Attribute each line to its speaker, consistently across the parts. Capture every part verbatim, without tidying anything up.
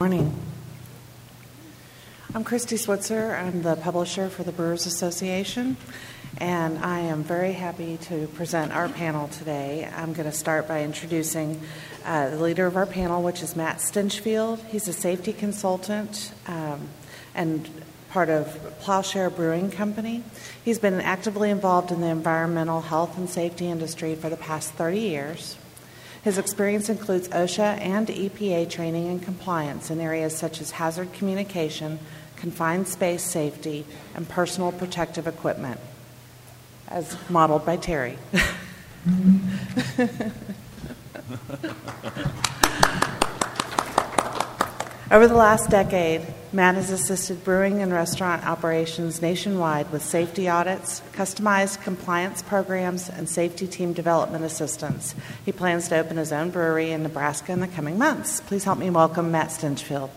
Speaker 1: morning. I'm Christy Switzer. I'm the publisher for the Brewers Association, and I am very happy to present our panel today. I'm going to start by introducing uh, the leader of our panel, which is Matt Stinchfield. He's a safety consultant um, and part of Plowshare Brewing Company. He's been actively involved in the environmental health and safety industry for the past thirty years. His experience includes OSHA and E P A training and compliance in areas such as hazard communication, confined space safety, and personal protective equipment, as modeled by Terry. Over the last decade, Matt has assisted brewing and restaurant operations nationwide with safety audits, customized compliance programs, and safety team development assistance. He plans to open his own brewery in Nebraska in the coming months. Please help me welcome Matt Stinchfield.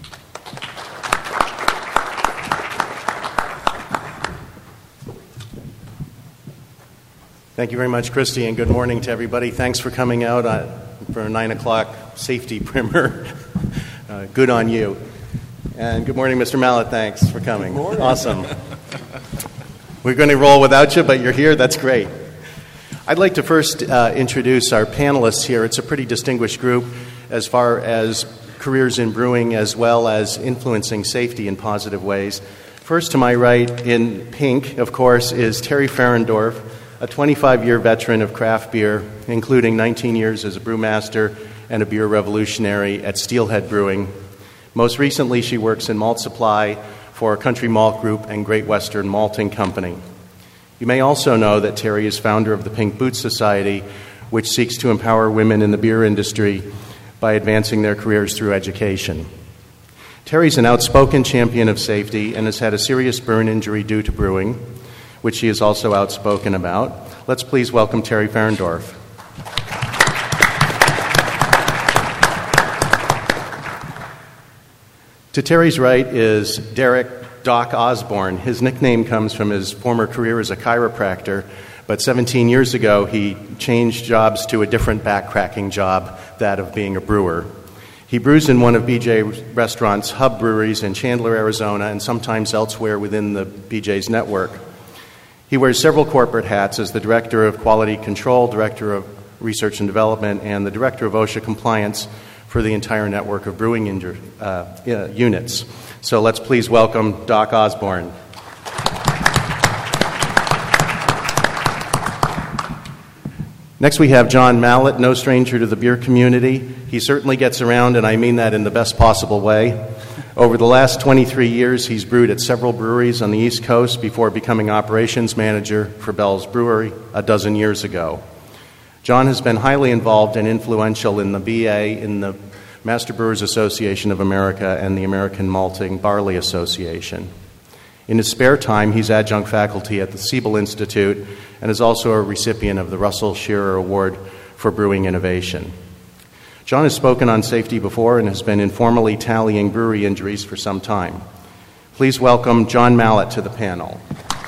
Speaker 2: Thank you very much, Christy, and good morning to everybody. Thanks for coming out uh, for a nine o'clock safety primer. uh, good on you. And good morning, Mister Mallet. Thanks for coming. Good morning. Awesome. We're going to roll without you, but you're here. That's great. I'd like to first uh, introduce our panelists here. It's a pretty distinguished group as far as careers in brewing as well as influencing safety in positive ways. First to my right, in pink, of course, is Terry Ferendorf, a twenty-five-year veteran of craft beer, including nineteen years as a brewmaster and a beer revolutionary at Steelhead Brewing. Most recently, she works in malt supply for Country Malt Group and Great Western Malting Company. You may also know that Terry is founder of the Pink Boots Society, which seeks to empower women in the beer industry by advancing their careers through education. Terry's an outspoken champion of safety and has had a serious burn injury due to brewing, which she is also outspoken about. Let's please welcome Terry Ferendorf. To Terry's right is Derek Doc Osborne. His nickname comes from his former career as a chiropractor, but seventeen years ago he changed jobs to a different back-cracking job, that of being a brewer. He brews in one of B J Restaurant's hub breweries in Chandler, Arizona, and sometimes elsewhere within the B J's network. He wears several corporate hats as the Director of Quality Control, Director of Research and Development, and the Director of OSHA Compliance for the entire network of brewing inju- uh, uh, units. So let's please welcome Doc Osborne. Next we have John Mallet, no stranger to the beer community. He certainly gets around, and I mean that in the best possible way. Over the last twenty-three years, he's brewed at several breweries on the East Coast before becoming operations manager for Bell's Brewery a dozen years ago. John has been highly involved and influential in the B A, in the Master Brewers Association of America, and the American Malting Barley Association. In his spare time, he's adjunct faculty at the Siebel Institute and is also a recipient of the Russell Shearer Award for Brewing Innovation. John has spoken on safety before and has been informally tallying brewery injuries for some time. Please welcome John Mallet to the panel.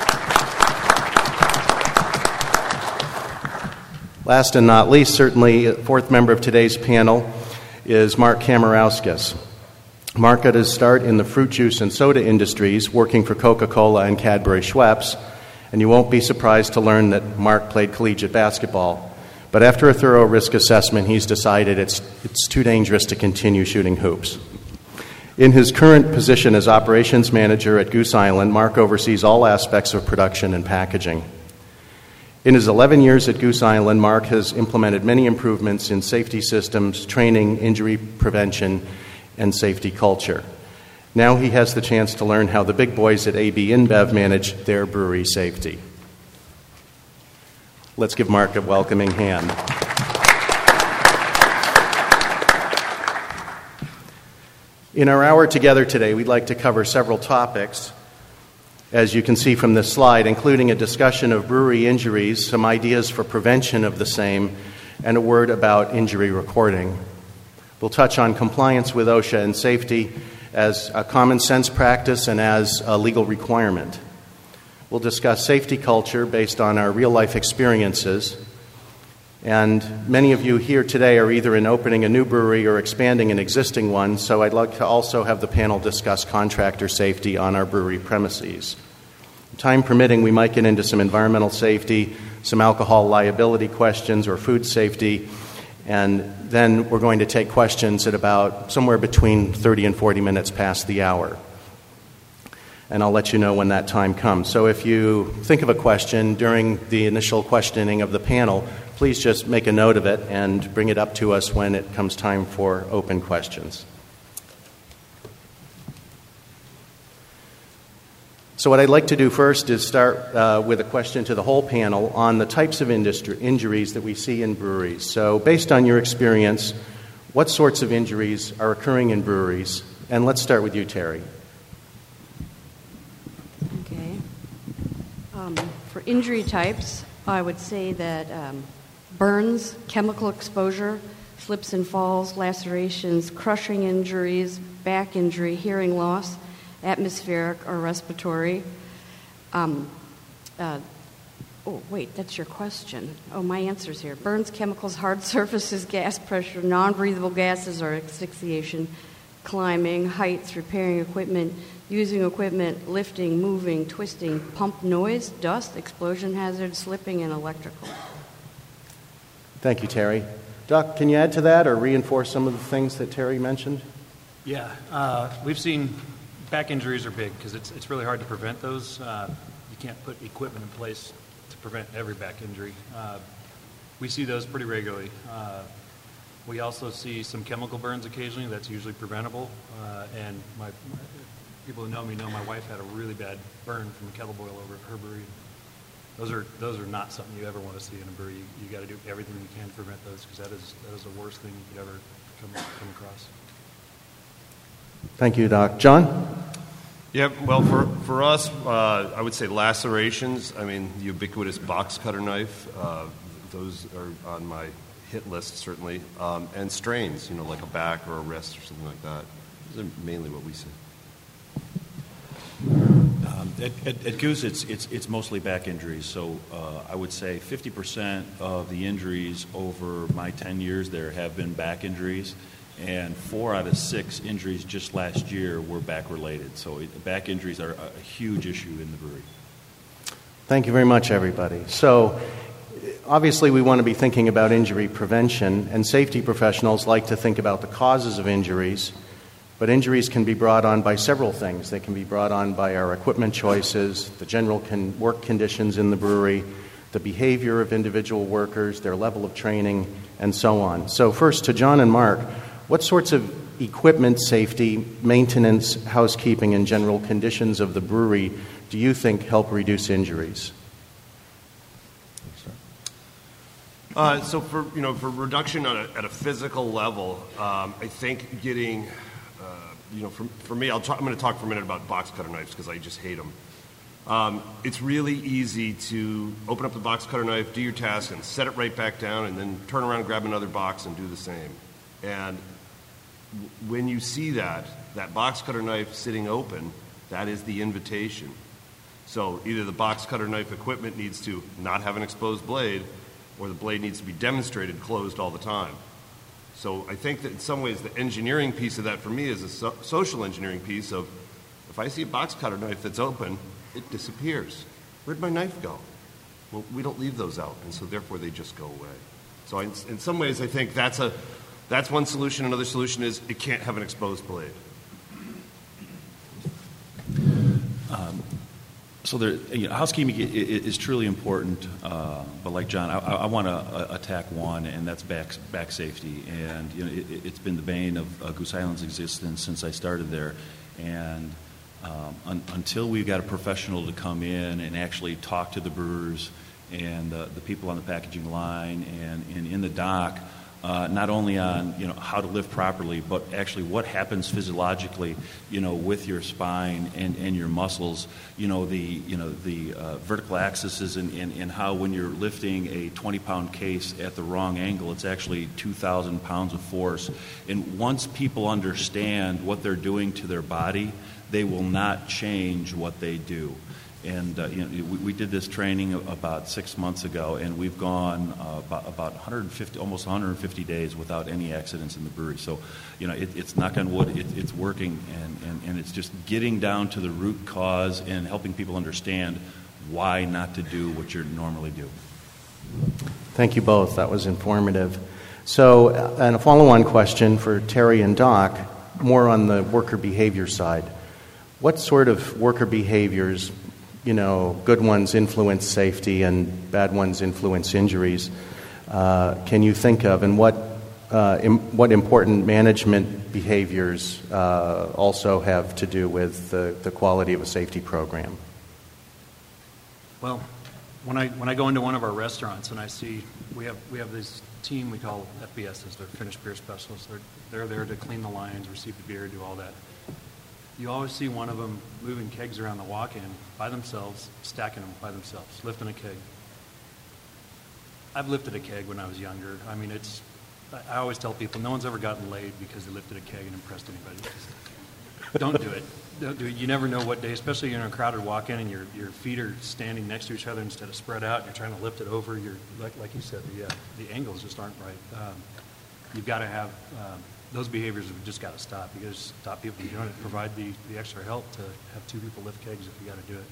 Speaker 2: Last and not least, certainly, fourth member of today's panel is Mark Kamarauskas. Mark got his start in the fruit juice and soda industries, working for Coca-Cola and Cadbury Schweppes, and you won't be surprised to learn that Mark played collegiate basketball. But after a thorough risk assessment, he's decided it's, it's too dangerous to continue shooting hoops. In his current position as operations manager at Goose Island, Mark oversees all aspects of production and packaging. In his eleven years at Goose Island, Mark has implemented many improvements in safety systems, training, injury prevention, and safety culture. Now he has the chance to learn how the big boys at A B InBev manage their brewery safety. Let's give Mark a welcoming hand. In our hour together today, we'd like to cover several topics, as you can see from this slide, including a discussion of brewery injuries, some ideas for prevention of the same, and a word about injury recording. We'll touch on compliance with OSHA and safety as a common sense practice and as a legal requirement. We'll discuss safety culture based on our real-life experiences. And many of you here today are either in opening a new brewery or expanding an existing one, so I'd like to also have the panel discuss contractor safety on our brewery premises. Time permitting, we might get into some environmental safety, some alcohol liability questions or food safety, and then we're going to take questions at about somewhere between thirty and forty minutes past the hour. And I'll let you know when that time comes. So if you think of a question during the initial questioning of the panel, please just make a note of it and bring it up to us when it comes time for open questions. So what I'd like to do first is start uh, with a question to the whole panel on the types of industry, injuries that we see in breweries. So based on your experience, what sorts of injuries are occurring in breweries? And let's start with you, Terry.
Speaker 3: Okay. Um, for injury types, I would say that um, burns, chemical exposure, slips and falls, lacerations, crushing injuries, back injury, hearing loss, atmospheric or respiratory. Um, uh, oh, wait, that's your question. Oh, my answer's here. Burns, chemicals, hard surfaces, gas pressure, non-breathable gases or asphyxiation, climbing, heights, repairing equipment, using equipment, lifting, moving, twisting, pump noise, dust, explosion hazard, slipping, and electrical.
Speaker 2: Thank you, Terry. Doc, can you add to that or reinforce some of the things that Terry mentioned?
Speaker 4: Yeah, uh, we've seen back injuries are big because it's it's really hard to prevent those. Uh, you can't put equipment in place to prevent every back injury. Uh, we see those pretty regularly. Uh, we also see some chemical burns occasionally. That's usually preventable. Uh, and my, my people who know me know my wife had a really bad burn from a kettle boil over at her brewery. Those are those are not something you ever want to see in a brewery. You, you got to do everything you can to prevent those because that is that is the worst thing you could ever come come across.
Speaker 2: Thank you, Doc. John?
Speaker 5: Yeah, well, for, for us, uh, I would say lacerations. I mean, the ubiquitous box cutter knife, uh, those are on my hit list, certainly. Um, and strains, you know, like a back or a wrist or something like that. Those are mainly what we see.
Speaker 6: Um, at, at, at Goose, it's, it's, it's mostly back injuries. So uh, I would say fifty percent of the injuries over my ten years there have been back injuries. And four out of six injuries just last year were back-related. So it, back injuries are a huge issue in the brewery.
Speaker 2: Thank you very much, everybody. So obviously we want to be thinking about injury prevention, and safety professionals like to think about the causes of injuries, but injuries can be brought on by several things. They can be brought on by our equipment choices, the general con- work conditions in the brewery, the behavior of individual workers, their level of training, and so on. So first, to John and Mark, what sorts of equipment safety, maintenance, housekeeping, and general conditions of the brewery do you think help reduce injuries?
Speaker 5: Uh, so for you know for reduction at a, at a physical level, um, I think getting uh, you know for, for me, I'll talk, I'm going to talk for a minute about box cutter knives because I just hate them. Um, it's really easy to open up the box cutter knife, do your task, and set it right back down, and then turn around, grab another box, and do the same. And when you see that, that box cutter knife sitting open, that is the invitation. So either the box cutter knife equipment needs to not have an exposed blade, or the blade needs to be demonstrated closed all the time. So I think that in some ways the engineering piece of that for me is a so- social engineering piece of, if I see a box cutter knife that's open, it disappears. Where'd my knife go? Well, we don't leave those out, and so therefore they just go away. So I, in some ways I think that's a That's one solution. Another solution is it can't have an exposed blade.
Speaker 6: Um, so there, you know, housekeeping is, is truly important, uh, but like John, I, I want to uh, attack one, and that's back back safety. And you know, it, it's been the bane of uh, Goose Island's existence since I started there. And um, un, until we've got a professional to come in and actually talk to the brewers and uh, the people on the packaging line and, and in the dock, Uh, not only on you know how to live properly, but actually what happens physiologically, you know, with your spine and, and your muscles. You know the you know the uh, vertical axis and, and, and how when you're lifting a twenty pound case at the wrong angle, it's actually two thousand pounds of force. And once people understand what they're doing to their body, they will not change what they do. And uh, you know, we, we did this training about six months ago, and we've gone uh, about, about one hundred fifty, almost one hundred fifty days without any accidents in the brewery. So, you know, it, it's knock on wood, it, it's working, and, and, and it's just getting down to the root cause and helping people understand why not to do what you normally do.
Speaker 2: Thank you both. That was informative. So, uh, and a follow-on question for Terry and Doc, more on the worker behavior side. What sort of worker behaviors, you know, good ones influence safety and bad ones influence injuries, uh, can you think of? And what uh, im- what important management behaviors uh, also have to do with the, the quality of a safety program?
Speaker 4: Well, when I when I go into one of our restaurants and I see we have we have this team we call F B Ss, they're finished beer specialists. They're they're there to clean the lines, receive the beer, do all that. You always see one of them moving kegs around the walk-in by themselves, stacking them by themselves, lifting a keg. I've lifted a keg when I was younger. I mean, it's. I always tell people no one's ever gotten laid because they lifted a keg and impressed anybody. Just don't do it. Don't do it. You never know what day, especially you're in a crowded walk-in and your your feet are standing next to each other instead of spread out. And you're trying to lift it over. You're like like you said, the uh, the angles just aren't right. Um, you've got to have. Um, Those behaviors have just got to stop. You got to stop people from doing it. Provide the, the extra help to have two people lift kegs if you got to do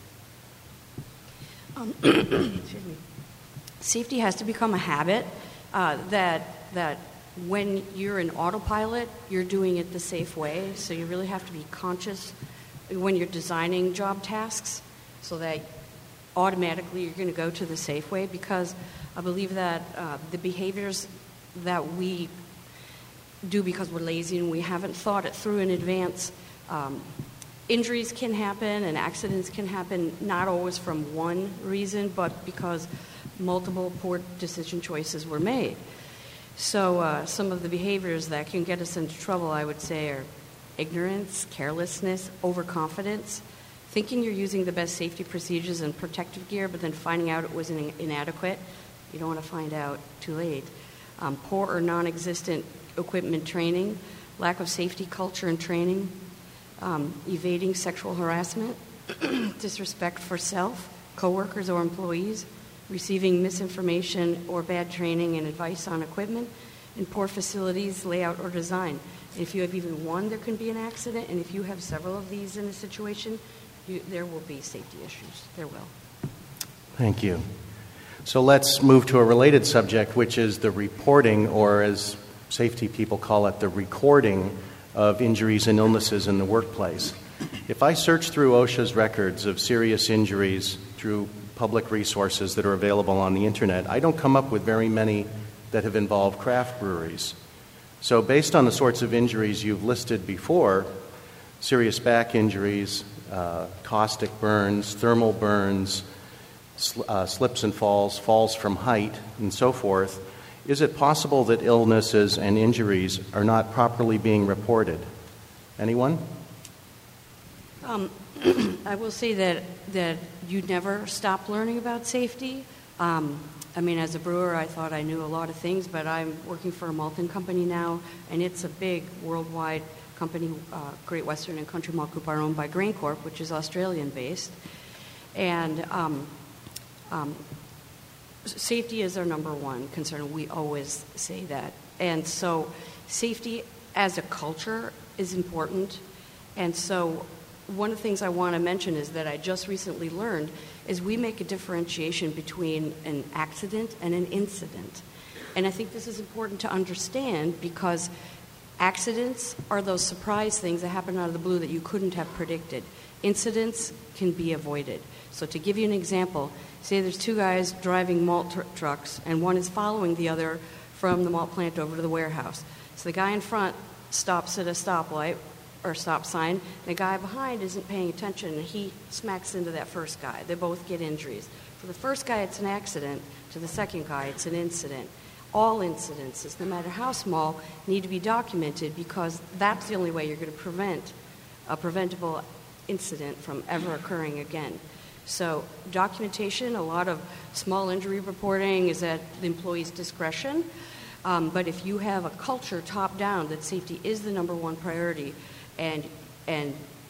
Speaker 3: it. Um, excuse me. Safety has to become a habit. Uh, that that when you're in autopilot, you're doing it the safe way. So you really have to be conscious when you're designing job tasks, so that automatically you're going to go to the safe way. Because I believe that uh, the behaviors that we do because we're lazy and we haven't thought it through in advance. Um, injuries can happen and accidents can happen, not always from one reason, but because multiple poor decision choices were made. So uh, some of the behaviors that can get us into trouble, I would say, are ignorance, carelessness, overconfidence, thinking you're using the best safety procedures and protective gear, but then finding out it was in- inadequate. You don't want to find out too late. Um, poor or non-existent equipment training, lack of safety culture and training, um, evading sexual harassment, disrespect for self, coworkers or employees, receiving misinformation or bad training and advice on equipment, and poor facilities, layout, or design. And if you have even one, there can be an accident, and if you have several of these in a situation, you, there will be safety issues. There will.
Speaker 2: Thank you. So let's move to a related subject, which is the reporting, or as safety people call it, the recording of injuries and illnesses in the workplace. If I search through OSHA's records of serious injuries through public resources that are available on the internet, I don't come up with very many that have involved craft breweries. So based on the sorts of injuries you've listed before, serious back injuries, uh, caustic burns, thermal burns, sl- uh, slips and falls, falls from height, and so forth, is it possible that illnesses and injuries are not properly being reported? Anyone?
Speaker 3: Um, I will say that, that you never stop learning about safety. Um, I mean, as a brewer, I thought I knew a lot of things, but I'm working for a malting company now, and it's a big worldwide company, uh, Great Western and Country Malt Group, are owned by GrainCorp, which is Australian-based. And um, um, safety is our number one concern. We always say that. And so safety as a culture is important. And so one of the things I want to mention is that I just recently learned is we make a differentiation between an accident and an incident. And I think this is important to understand because accidents are those surprise things that happen out of the blue that you couldn't have predicted. Incidents can be avoided. So to give you an example, say there's two guys driving malt tr- trucks, and one is following the other from the malt plant over to the warehouse. So the guy in front stops at a stoplight or stop sign. The guy behind isn't paying attention, and he smacks into that first guy. They both get injuries. For the first guy, it's an accident. To the second guy, it's an incident. All incidences, no matter how small, need to be documented because that's the only way you're going to prevent a preventable incident from ever occurring again. So documentation, a lot of small injury reporting is at the employee's discretion. Um, but if you have a culture top down that safety is the number one priority and and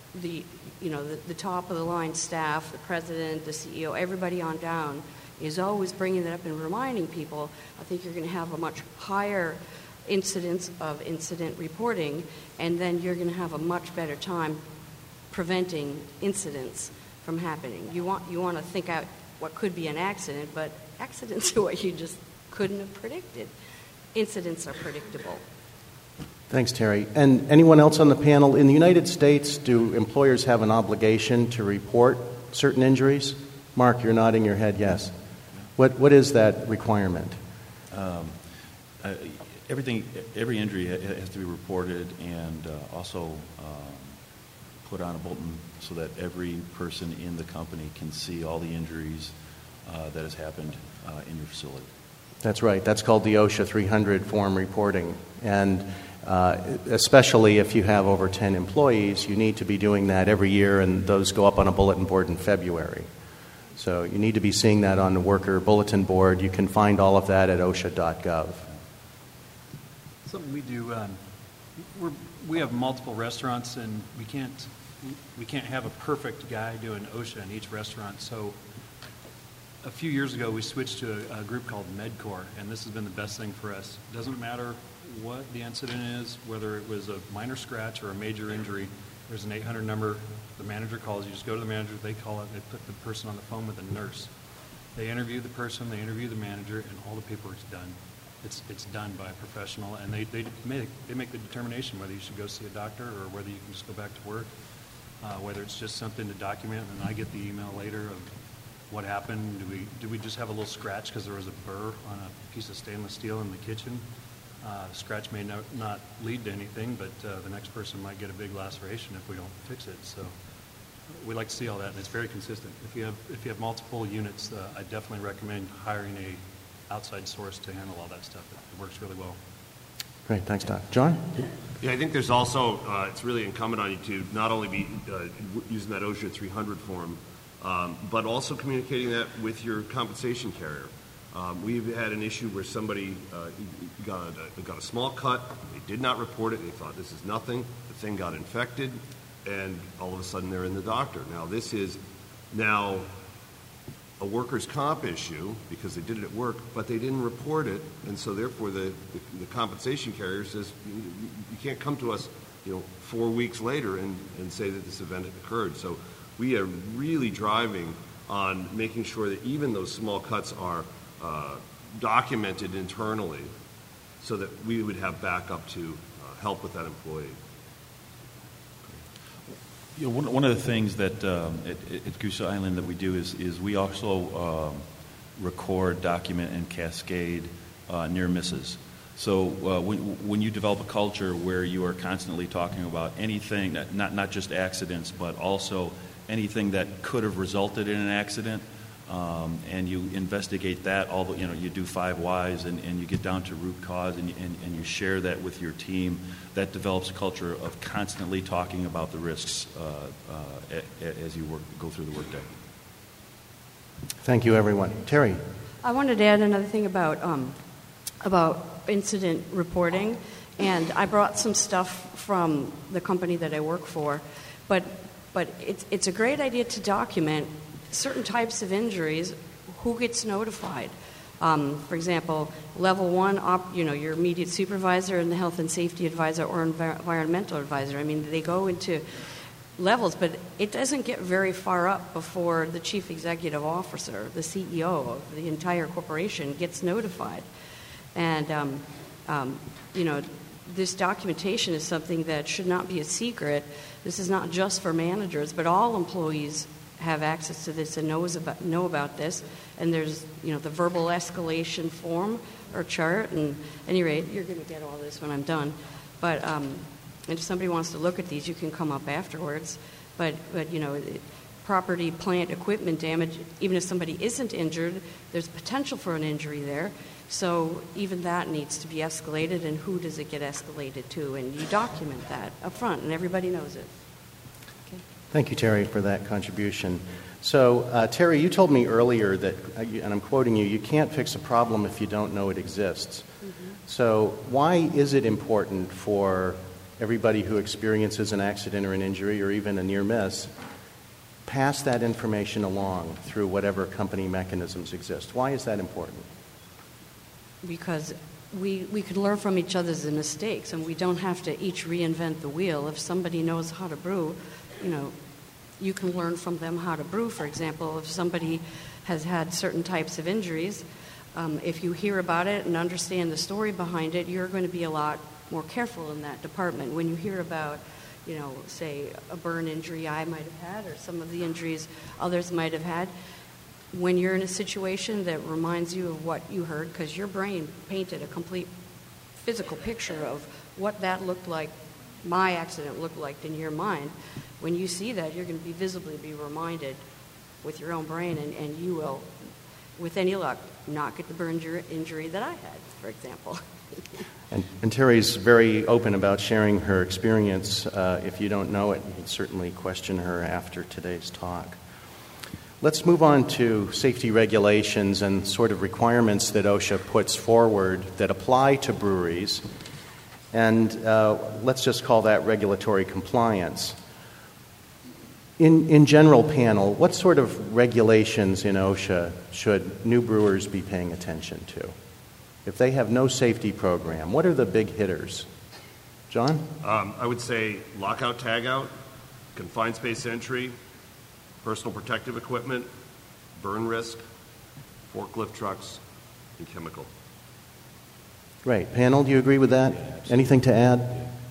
Speaker 3: the, you know, the, the top of the line staff, the president, the C E O, everybody on down is always bringing that up and reminding people, I think you're going to have a much higher incidence of incident reporting, and then you're going to have a much better time preventing incidents from happening. You want you want to think out what could be an accident, but accidents are what you just couldn't have predicted. Incidents are predictable.
Speaker 2: Thanks, Terry. And anyone else on the panel? In the United States, do employers have an obligation to report certain injuries? Mark, you're nodding your head yes. What What is that requirement?
Speaker 6: Um, uh, everything, every injury has to be reported and uh, also um, put on a bulletin so that every person in the company can see all the injuries uh, that has happened uh, in your facility.
Speaker 2: That's right. That's called the OSHA three hundred form reporting. And uh, especially if you have over ten employees, you need to be doing that every year, and those go up on a bulletin board in February. So you need to be seeing that on the worker bulletin board. You can find all of that at OSHA dot gov.
Speaker 4: Something we do, um, we're, we have multiple restaurants, and we can't we can't have a perfect guy doing OSHA in each restaurant. So a few years ago, we switched to a, a group called MedCore, and this has been the best thing for us. It doesn't matter what the incident is, whether it was a minor scratch or a major injury. There's an eight hundred number. The manager calls. You just go to the manager. They call it. They put the person on the phone with a nurse. They interview the person. They interview the manager, and all the paperwork's done. It's it's done by a professional, and they they make they make the determination whether you should go see a doctor or whether you can just go back to work. Uh, whether it's just something to document, and I get the email later of what happened. Do we do we just have a little scratch because there was a burr on a piece of stainless steel in the kitchen? Uh, scratch may no, not lead to anything, but uh, the next person might get a big laceration if we don't fix it. So we like to see all that, and it's very consistent. If you have if you have multiple units, uh, I definitely recommend hiring a outside source to handle all that stuff. It, it works really well.
Speaker 2: Great, thanks, Doc. John?
Speaker 5: Yeah, I think there's also, uh, it's really incumbent on you to not only be uh, using that OSHA three hundred form, um, but also communicating that with your compensation carrier. Um, we've had an issue where somebody uh, got, a, got a small cut, they did not report it, they thought this is nothing, the thing got infected, and all of a sudden they're in the doctor. Now this is now a workers' comp issue because they did it at work, but they didn't report it, and so therefore the, the, the compensation carrier says, you, you can't come to us, you know, four weeks later and, and say that this event had occurred. So we are really driving on making sure that even those small cuts are uh, documented internally so that we would have backup to uh, help with that employee.
Speaker 6: You know, one, one of the things that um, at, at Goose Island that we do is, is we also um, record, document, and cascade uh, near misses. So uh, when, when you develop a culture where you are constantly talking about anything, that, not, not just accidents, but also anything that could have resulted in an accident, um, and you investigate that, all the, you know, you do five whys, and, and you get down to root cause, and, and, and you share that with your team. That develops a culture of constantly talking about the risks uh, uh, a, a, as you work, go through the workday.
Speaker 2: Thank you, everyone. Terry?
Speaker 3: I wanted to add another thing about um, about incident reporting, and I brought some stuff from the company that I work for, but but it's it's a great idea to document certain types of injuries, who gets notified. Um, for example, level one, op, you know, your immediate supervisor and the health and safety advisor or envir- environmental advisor. I mean, they go into levels, but it doesn't get very far up before the chief executive officer, the C E O of the entire corporation, gets notified. And, um, um, you know, this documentation is something that should not be a secret. This is not just for managers, but all employees have access to this and knows about know about this. And there's, you know, the verbal escalation form or chart. And at any rate, you're going to get all this when I'm done. But um, if somebody wants to look at these, you can come up afterwards. But but you know, property, plant, equipment damage. Even if somebody isn't injured, there's potential for an injury there. So even that needs to be escalated. And who does it get escalated to? And you document that up front, and everybody knows it.
Speaker 2: Thank you, Terry, for that contribution. So, uh, Terry, you told me earlier that, uh, you, and I'm quoting you, you can't fix a problem if you don't know it exists. Mm-hmm. So why is it important for everybody who experiences an accident or an injury or even a near miss, pass that information along through whatever company mechanisms exist. Why is that important?
Speaker 3: Because we, we could learn from each other's mistakes, and we don't have to each reinvent the wheel. If somebody knows how to brew, you know, you can learn from them how to brew. For example, if somebody has had certain types of injuries, um, if you hear about it and understand the story behind it, you're going to be a lot more careful in that department. When you hear about, you know, say a burn injury I might have had, or some of the injuries others might have had, when you're in a situation that reminds you of what you heard, because your brain painted a complete physical picture of what that looked like, my accident looked like in your mind, when you see that, you're going to be visibly be reminded with your own brain, and, and you will, with any luck, not get the burn injury that I had, for example.
Speaker 2: And, and Terry's very open about sharing her experience. Uh, if you don't know it, you can certainly question her after today's talk. Let's move on to safety regulations and sort of requirements that OSHA puts forward that apply to breweries. And uh, let's just call that regulatory compliance. In, in general, panel, what sort of regulations in OSHA should new brewers be paying attention to? If they have no safety program, what are the big hitters? John?
Speaker 5: Um, I would say lockout, tagout, confined space entry, personal protective equipment, burn risk, forklift trucks, and chemical.
Speaker 2: Great. Panel, do you agree with that? Anything to add?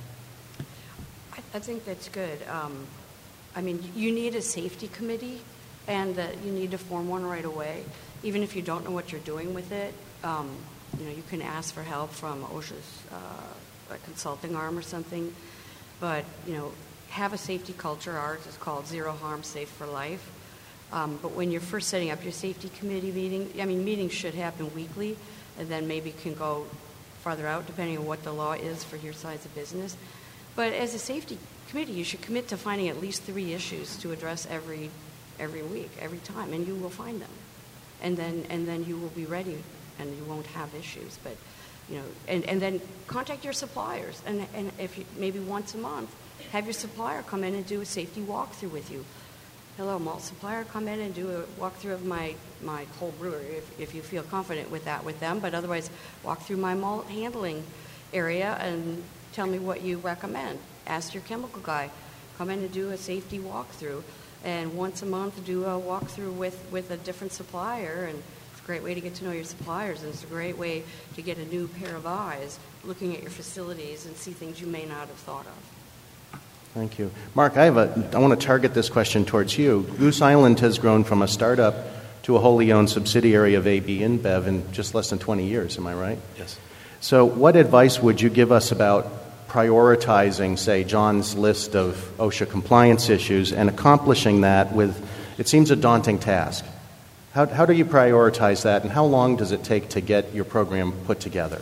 Speaker 3: I, I think that's good. Um, I mean, you need a safety committee, and that you need to form one right away. Even if you don't know what you're doing with it, um, you know, you can ask for help from OSHA's uh, a consulting arm or something. But, you know, have a safety culture. Ours is called Zero Harm, Safe for Life. Um, but when you're first setting up your safety committee meeting, I mean, meetings should happen weekly, and then maybe can go farther out depending on what the law is for your size of business. But as a safety committee, you should commit to finding at least three issues to address every every week, every time, and you will find them. And then and then you will be ready, and you won't have issues. But, you know, and, and then contact your suppliers, and, and if you, maybe once a month, have your supplier come in and do a safety walkthrough with you. Hello, malt supplier, come in and do a walkthrough of my, my cold brewery, if, if you feel confident with that with them. But otherwise, walk through my malt handling area and tell me what you recommend. Ask your chemical guy, come in and do a safety walkthrough. And once a month, do a walkthrough with, with a different supplier. And it's a great way to get to know your suppliers, and it's a great way to get a new pair of eyes looking at your facilities and see things you may not have thought of.
Speaker 2: Thank you. Mark, I have a, I want to target this question towards you. Goose Island has grown from a startup to a wholly owned subsidiary of A B InBev in just less than twenty years, am I right?
Speaker 6: Yes.
Speaker 2: So what advice would you give us about prioritizing, say, John's list of OSHA compliance issues and accomplishing that with, it seems a daunting task. How, how do you prioritize that, and how long does it take to get your program put together?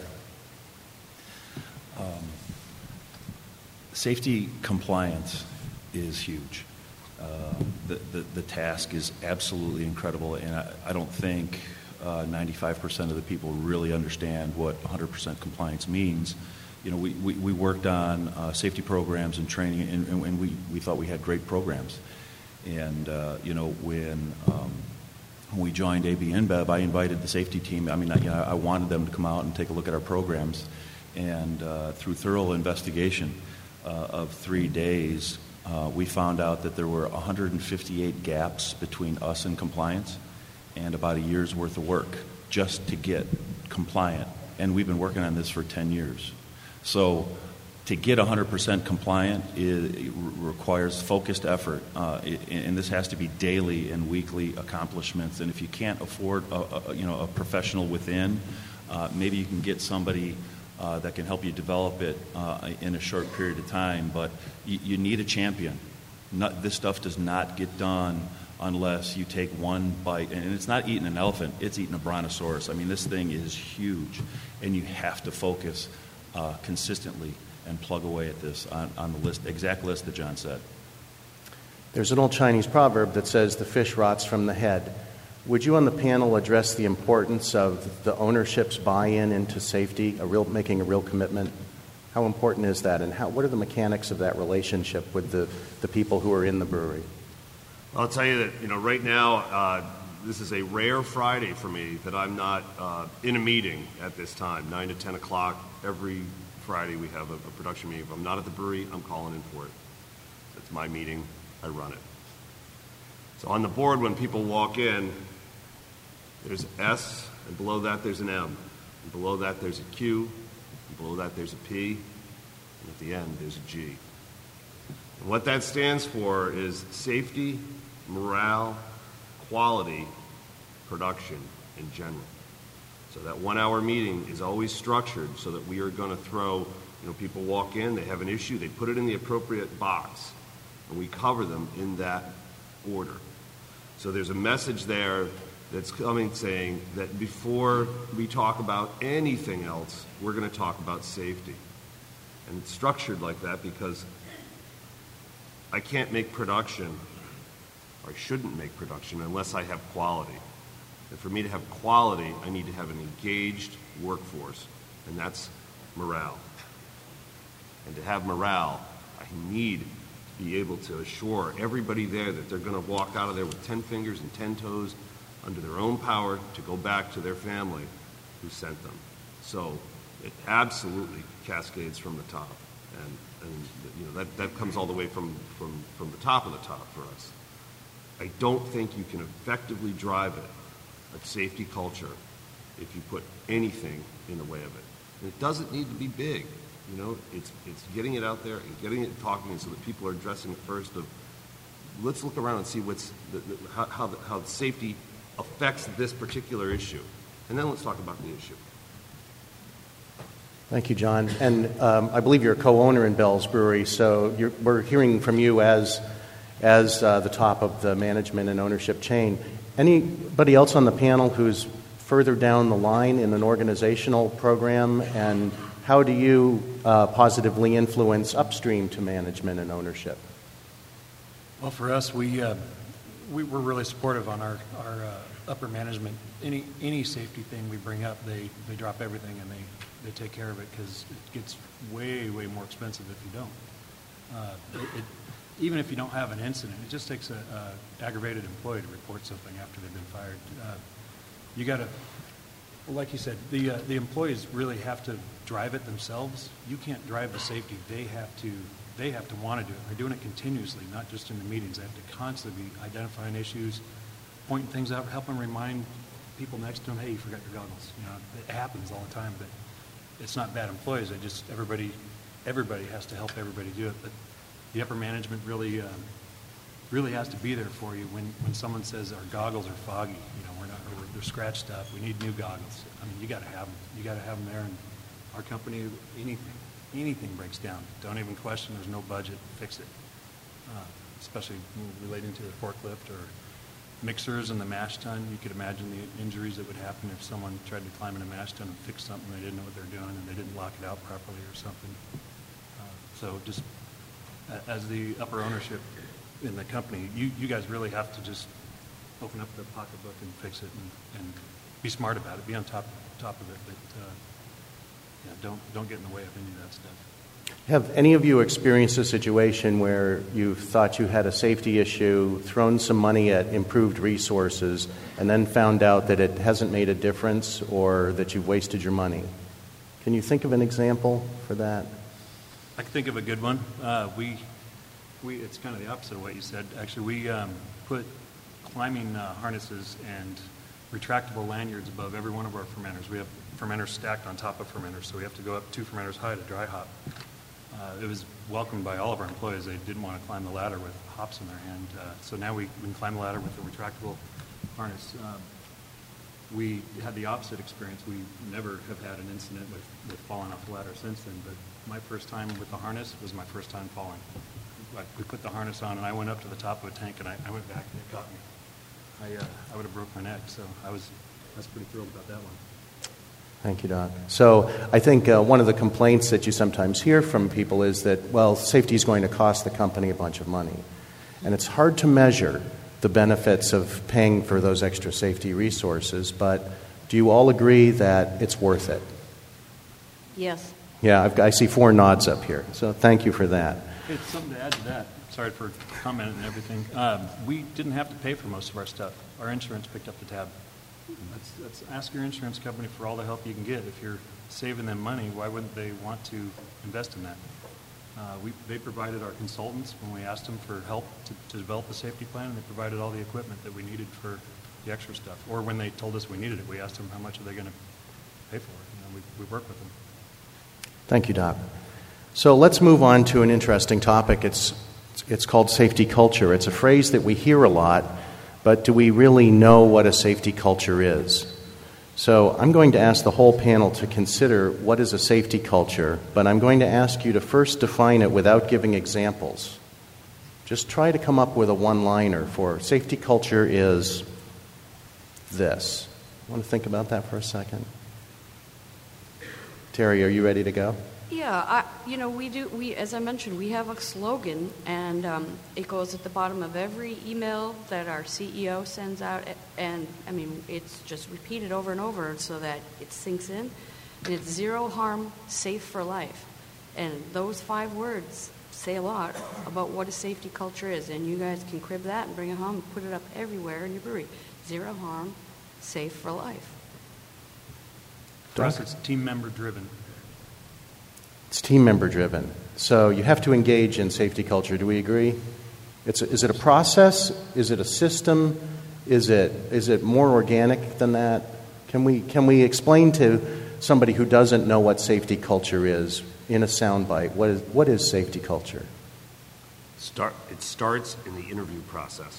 Speaker 6: Safety compliance is huge. Uh, the, the, the task is absolutely incredible, and I, I don't think uh, ninety-five percent of the people really understand what one hundred percent compliance means. You know, we, we, we worked on uh, safety programs and training, and, and, and we, we thought we had great programs. And, uh, you know, when, um, when we joined A B InBev, I invited the safety team. I mean, I, you know, I wanted them to come out and take a look at our programs. And uh, through thorough investigation, Uh, of three days, uh, we found out that there were one hundred fifty-eight gaps between us and compliance, and about a year's worth of work just to get compliant. And we've been working on this for ten years. So to get one hundred percent compliant is, it requires focused effort, uh, it, and this has to be daily and weekly accomplishments. And if you can't afford a, a, you know, a professional within, uh, maybe you can get somebody Uh, that can help you develop it uh, in a short period of time, but you, you need a champion. Not, this stuff does not get done unless you take one bite, and it's not eating an elephant, it's eating a brontosaurus. I mean, this thing is huge, and you have to focus uh, consistently and plug away at this on, on the list, exact list that John said.
Speaker 2: There's an old Chinese proverb that says the fish rots from the head. Would you on the panel address the importance of the ownership's buy-in into safety, a real, making a real commitment? How important is that, and how, what are the mechanics of that relationship with the, the people who are in the brewery?
Speaker 5: I'll tell you that, you know, right now, uh, this is a rare Friday for me that I'm not uh, in a meeting at this time, nine to ten o'clock. Every Friday we have a, a production meeting. If I'm not at the brewery, I'm calling in for it. It's my meeting. I run it. So on the board, when people walk in, there's S, and below that there's an M. And below that there's a Q, and below that there's a P, and at the end there's a G. And what that stands for is safety, morale, quality, production in general. So that one-hour meeting is always structured so that we are going to throw, you know, people walk in, they have an issue, they put it in the appropriate box, and we cover them in that order. So there's a message there that's coming saying that before we talk about anything else, we're going to talk about safety. And it's structured like that because I can't make production, or I shouldn't make production, unless I have quality. And for me to have quality, I need to have an engaged workforce, and that's morale. And to have morale, I need to be able to assure everybody there that they're going to walk out of there with ten fingers and ten toes under their own power to go back to their family who sent them. So it absolutely cascades from the top. And, and you know, that, that comes all the way from, from, from the top of the top for us. I don't think you can effectively drive it, a safety culture, if you put anything in the way of it. And it doesn't need to be big. You know, it's it's getting it out there and getting it talking so that people are addressing it first of, let's look around and see what's the, the, how, how, the, how safety affects this particular issue. And then let's talk about the issue.
Speaker 2: Thank you, John. And um, I believe you're a co-owner in Bell's Brewery, so you're, we're hearing from you as, as uh, the top of the management and ownership chain. Anybody else on the panel who's further down the line in an organizational program, and how do you uh, positively influence upstream to management and ownership?
Speaker 4: Well, for us, we, uh, we we're really supportive on our our uh, upper management. Any any safety thing we bring up, they, they drop everything and they, they take care of it, because it gets way way more expensive if you don't. Uh, it, it, even if you don't have an incident, it just takes a, a aggravated employee to report something after they've been fired. Uh, you got to, like you said, the uh, the employees really have to drive it themselves. You can't drive the safety. They have to they have to want to do it. They're doing it continuously, not just in the meetings. They have to constantly be identifying issues, pointing things out, helping remind people next to them, hey, you forgot your goggles. You know, it happens all the time, but it's not bad employees. They just everybody everybody has to help everybody do it. But the upper management really um, really has to be there for you when, when someone says our goggles are foggy. You know, we're not or they're scratched up. We need new goggles. I mean, you got to have them. You got to have them there. And our company, anything, anything breaks down, don't even question. There's no budget. Fix it. Uh, especially relating to the forklift or mixers and the mash tun. You could imagine the injuries that would happen if someone tried to climb in a mash tun and fix something they didn't know what they're doing and they didn't lock it out properly or something. Uh, so just uh, as the upper ownership in the company, you, you guys really have to just open up the pocketbook and fix it and, and be smart about it. Be on top top of it, but uh, yeah, don't don't get in the way of any of that stuff.
Speaker 2: Have any of you experienced a situation where you thought you had a safety issue, thrown some money at improved resources, and then found out that it hasn't made a difference or that you've wasted your money? Can you think of an example for that?
Speaker 4: I can think of a good one. Uh, we we it's kind of the opposite of what you said. Actually, we um, put climbing uh, harnesses and retractable lanyards above every one of our fermenters. We have fermenters stacked on top of fermenters, so we have to go up two fermenters high to dry hop. Uh, it was welcomed by all of our employees. They didn't want to climb the ladder with hops in their hand. Uh, so now we, we can climb the ladder with a retractable harness. Um, we had the opposite experience. We never have had an incident with, with falling off the ladder since then, but my first time with the harness was my first time falling. Like, we put the harness on, and I went up to the top of a tank, and I, I went back, and it caught me. I, uh, I would have broke my neck, so I was, I was pretty thrilled about that one.
Speaker 2: Thank you, Doc. So I think uh, one of the complaints that you sometimes hear from people is that, well, safety is going to cost the company a bunch of money. And it's hard to measure the benefits of paying for those extra safety resources, but do you all agree that it's worth it?
Speaker 3: Yes.
Speaker 2: Yeah, I've, I see four nods up here, so thank you for that.
Speaker 4: It's something to add to that. Sorry for commenting and everything. Um, we didn't have to pay for most of our stuff. Our insurance picked up the tab. Let's, let's ask your insurance company for all the help you can get. If you're saving them money, why wouldn't they want to invest in that? Uh, we, they provided our consultants when we asked them for help to, to develop the safety plan, and they provided all the equipment that we needed for the extra stuff. Or when they told us we needed it, we asked them how much are they going to pay for it. You know, we, we work with them.
Speaker 2: Thank you, Doc. So let's move on to an interesting topic. It's, it's called safety culture. It's a phrase that we hear a lot, but do we really know what a safety culture is? So I'm going to ask the whole panel to consider what is a safety culture, but I'm going to ask you to first define it without giving examples. Just try to come up with a one-liner for safety culture is this. Want to think about that for a second? Terry, are you ready to go?
Speaker 3: Yeah, I, you know, we do, we, as I mentioned, we have a slogan, and um, it goes at the bottom of every email that our C E O sends out, and, I mean, it's just repeated over and over so that it sinks in, and it's zero harm, safe for life. And those five words say a lot about what a safety culture is, and you guys can crib that and bring it home and put it up everywhere in your brewery. Zero harm, safe for life.
Speaker 4: For us, it's team member driven.
Speaker 2: It's team member driven. So you have to engage in safety culture. Do we agree? It's a, is it a process? Is it a system? Is it is it more organic than that? Can we can we explain to somebody who doesn't know what safety culture is in a soundbite? What is what is safety culture?
Speaker 5: Start. It starts in the interview process.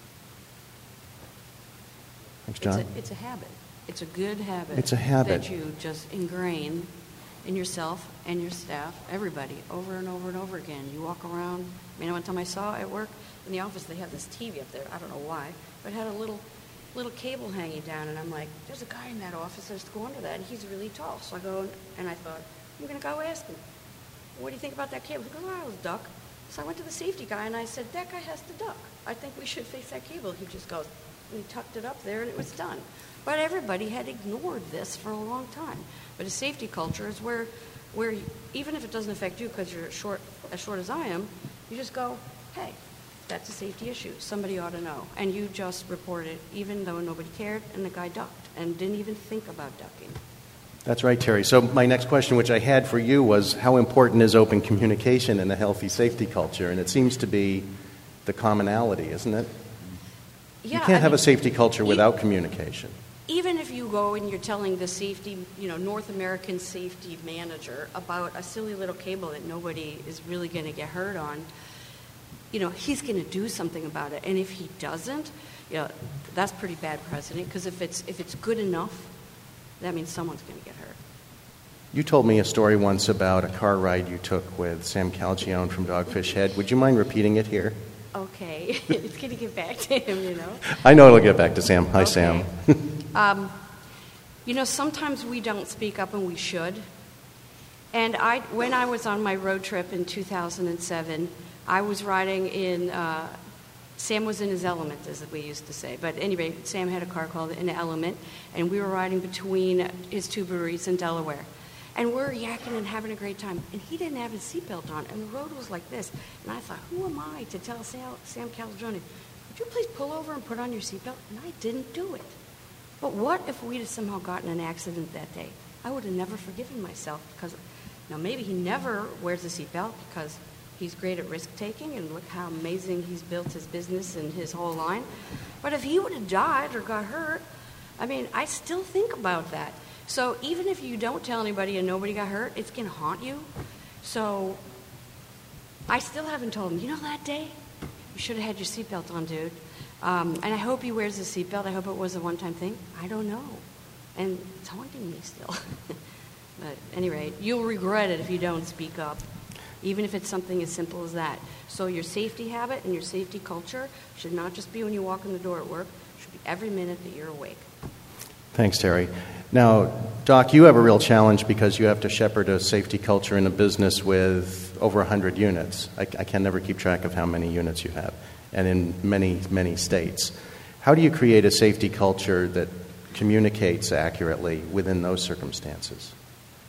Speaker 2: Thanks, John.
Speaker 3: It's a, it's a habit. It's a good habit.
Speaker 2: It's a habit.
Speaker 3: That you just ingrain in yourself and your staff, everybody, over and over and over again. You walk around. I mean, one time I saw at work in the office, they have this T V up there. I don't know why, but it had a little little cable hanging down, and I'm like, there's a guy in that office that's go under that, and he's really tall. So I go, and I thought, I'm going to go ask him, what do you think about that cable? He goes, oh, I was duck. So I went to the safety guy, and I said, that guy has to duck. I think we should face that cable. He just goes, and he tucked it up there, and it was done. But everybody had ignored this for a long time. But a safety culture is where, where even if it doesn't affect you because you're short, as short as I am, you just go, hey, that's a safety issue. Somebody ought to know. And you just report it even though nobody cared, and the guy ducked and didn't even think about ducking.
Speaker 2: That's right, Terry. So my next question, which I had for you, was how important is open communication in a healthy safety culture? And it seems to be the commonality, isn't it?
Speaker 3: Yeah,
Speaker 2: you can't
Speaker 3: I
Speaker 2: have
Speaker 3: mean,
Speaker 2: a safety culture without communication.
Speaker 3: Even if you go and you're telling the safety, you know, North American safety manager about a silly little cable that nobody is really going to get hurt on, you know, he's going to do something about it. And if he doesn't, you know, that's pretty bad precedent, because if it's if it's good enough, that means someone's going to get hurt.
Speaker 2: You told me a story once about a car ride you took with Sam Calgione from Dogfish Head. Would you mind repeating it here?
Speaker 3: Okay. It's going to get back to him, you know.
Speaker 2: I know it'll get back to Sam. Hi,
Speaker 3: Okay.
Speaker 2: Sam.
Speaker 3: Um, you know, sometimes we don't speak up, and we should. And I, when I was on my road trip in two thousand seven, I was riding in, uh, Sam was in his element, as we used to say. But anyway, Sam had a car called an Element, and we were riding between his two breweries in Delaware. And we're yakking and having a great time. And he didn't have his seatbelt on, and the road was like this. And I thought, who am I to tell Sam, Sam Calgione, would you please pull over and put on your seatbelt? And I didn't do it. But what if we'd have somehow gotten an accident that day? I would have never forgiven myself, because now maybe he never wears a seatbelt because he's great at risk-taking, and look how amazing he's built his business and his whole line. But if he would have died or got hurt, I mean, I still think about that. So even if you don't tell anybody and nobody got hurt, it's going to haunt you. So I still haven't told him, you know that day? You should have had your seatbelt on, dude. Um, and I hope he wears a seatbelt. I hope it was a one-time thing. I don't know. And it's haunting me still. But at any rate, you'll regret it if you don't speak up, even if it's something as simple as that. So your safety habit and your safety culture should not just be when you walk in the door at work. It should be every minute that you're awake.
Speaker 2: Thanks, Terry. Now, Doc, you have a real challenge because you have to shepherd a safety culture in a business with over one hundred units. I, I can never keep track of how many units you have, and in many, many states. How do you create a safety culture that communicates accurately within those circumstances?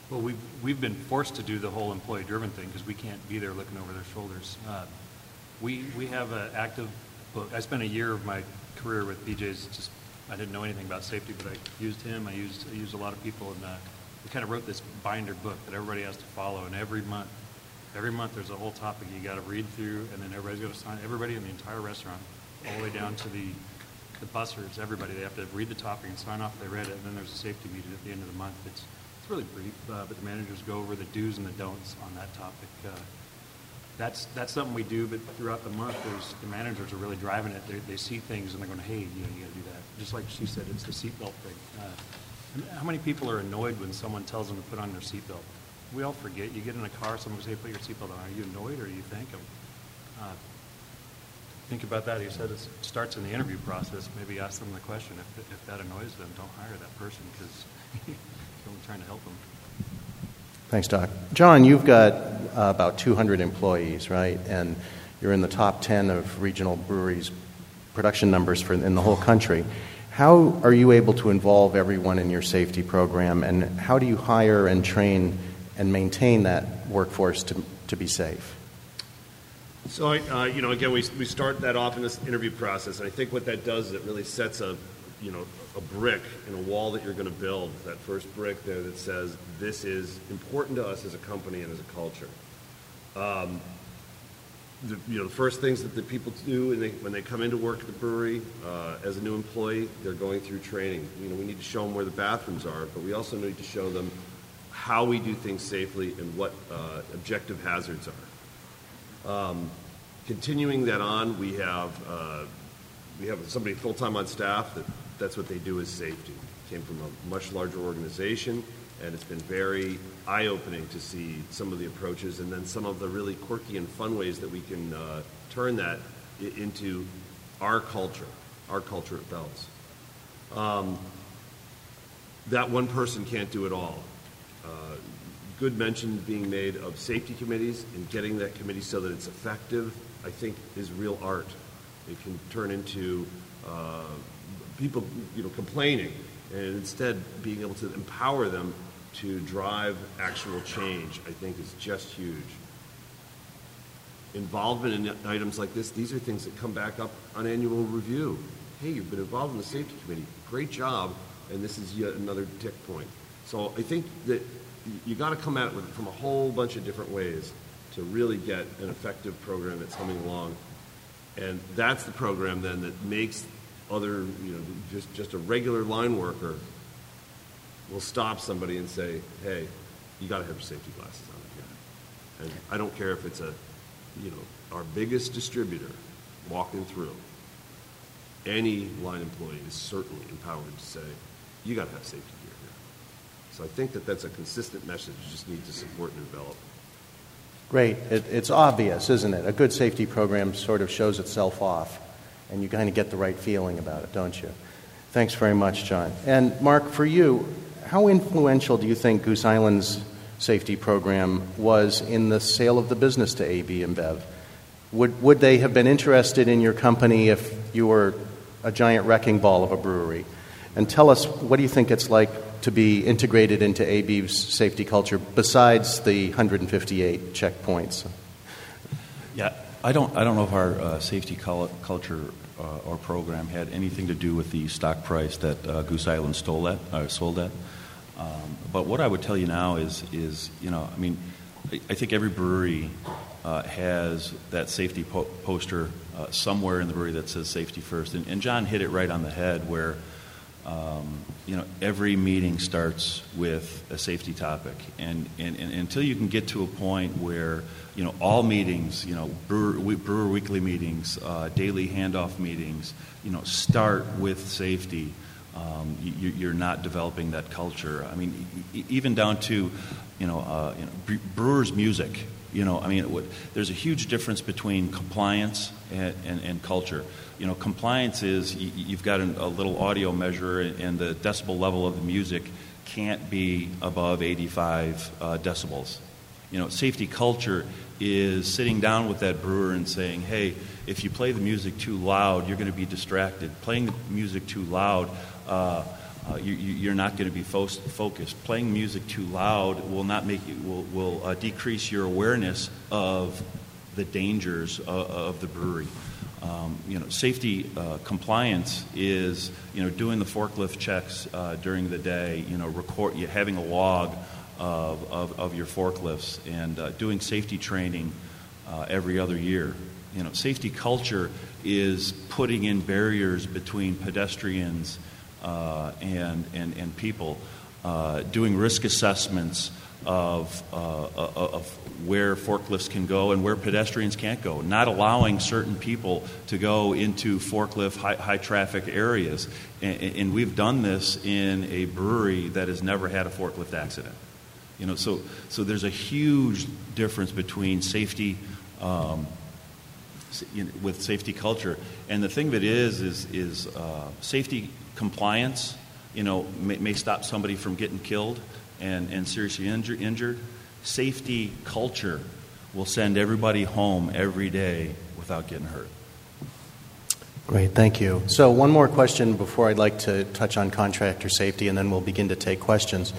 Speaker 4: Well, we've, we've been forced to do the whole employee-driven thing because we can't be there looking over their shoulders. Uh, we we have an active book. I spent a year of my career with B J's. Just I didn't know anything about safety, but I used him. I used I used a lot of people, and uh, we kind of wrote this binder book that everybody has to follow. And every month, every month there's a whole topic you got to read through, and then everybody's got to sign. Everybody in the entire restaurant, all the way down to the the bussers, everybody, they have to read the topic and sign off if they read it. And then there's a safety meeting at the end of the month. It's It's really brief, uh, but the managers go over the do's and the don'ts on that topic. Uh, that's that's something we do, but throughout the month, there's the managers are really driving it. They, they see things and they're going, hey, you know, you got to do that. Just like she said, it's the seatbelt thing. Uh, how many people are annoyed when someone tells them to put on their seatbelt? We all forget. You get in a car, someone will say, put your seatbelt on. Are you annoyed or do you thank them? Uh, think about that. You said it starts in the interview process. Maybe ask them the question. If, if that annoys them, don't hire that person because you're only trying to help them.
Speaker 2: Thanks, Doc. John, you've got uh, about two hundred employees, right? And you're in the top ten of regional breweries' production numbers for in the whole country. How are you able to involve everyone in your safety program, and how do you hire and train and maintain that workforce to to be safe?
Speaker 5: So, uh, you know, again, we we start that off in this interview process, and I think what that does is it really sets a, you know, a brick in a wall that you're going to build. That first brick there that says this is important to us as a company and as a culture. Um, the, you know, the first things that the people do when they, when they come into work at the brewery uh, as a new employee, they're going through training. You know, we need to show them where the bathrooms are, but we also need to show them how we do things safely and what uh, objective hazards are. Um, continuing that on, we have uh, we have somebody full-time on staff that that's what they do is safety. Came from a much larger organization, and it's been very eye-opening to see some of the approaches and then some of the really quirky and fun ways that we can uh, turn that I- into our culture, our culture at Bell's. Um, that one person can't do it all. Uh, good mention being made of safety committees and getting that committee so that it's effective, I think, is real art. It can turn into uh, people, you know, complaining, and instead being able to empower them to drive actual change, I think, is just huge. Involvement in items like this, these are things that come back up on annual review. Hey, you've been involved in the safety committee. Great job, and this is yet another tick point. So I think that you got to come at it with, from a whole bunch of different ways to really get an effective program that's coming along. And that's the program then that makes other, you know, just, just a regular line worker will stop somebody and say, hey, you got to have your safety glasses on here. And I don't care if it's a, you know, our biggest distributor walking through. Any line employee is certainly empowered to say, you got to have safety gear here. So I think that that's a consistent message you just need to support and develop.
Speaker 2: Great. It, it's obvious, isn't it? A good safety program sort of shows itself off, and you kind of get the right feeling about it, don't you? Thanks very much, John. And Mark, for you, how influential do you think Goose Island's safety program was in the sale of the business to A B InBev? Would, would they have been interested in your company if you were a giant wrecking ball of a brewery? And tell us, what do you think it's like to be integrated into A B's safety culture besides the one hundred fifty-eight checkpoints?
Speaker 6: Yeah, I don't. I don't know if our uh, safety cul- culture uh, or program had anything to do with the stock price that uh, Goose Island stole at, uh, sold at. Um, but what I would tell you now is, is you know, I mean, I, I think every brewery uh, has that safety po- poster uh, somewhere in the brewery that says "Safety First." And, and John hit it right on the head, where um, you know every meeting starts with a safety topic, and, and, and until you can get to a point where you know all meetings, you know brewer, brewer weekly meetings, uh, daily handoff meetings, you know start with safety. Um, you, you're not developing that culture. I mean, e- even down to, you know, uh, you know, brewers' music. You know, I mean, it would, there's a huge difference between compliance and, and, and culture. You know, compliance is you, you've got an, a little audio measure, and the decibel level of the music can't be above eighty-five uh, decibels. You know, safety culture is sitting down with that brewer and saying, hey, if you play the music too loud, you're going to be distracted. Playing the music too loud, uh, Uh, you, you, you're not going to be fo- focused. Playing music too loud will not make you will will uh, decrease your awareness of the dangers of, of the brewery. Um, you know, safety uh, compliance is you know doing the forklift checks uh, during the day. You know, record you having a log of of, of your forklifts and uh, doing safety training uh, every other year. You know, safety culture is putting in barriers between pedestrians uh, and, and and people, uh, doing risk assessments of uh, of where forklifts can go and where pedestrians can't go, not allowing certain people to go into forklift high, high traffic areas, and, and we've done this in a brewery that has never had a forklift accident. You know, so so there's a huge difference between safety. Um, with safety culture, and the thing of it is, is, is uh, safety compliance, you know, may, may stop somebody from getting killed and, and seriously injur- injured. Safety culture will send everybody home every day without getting hurt.
Speaker 2: Great, thank you. So one more question before I'd like to touch on contractor safety, and then we'll begin to take questions.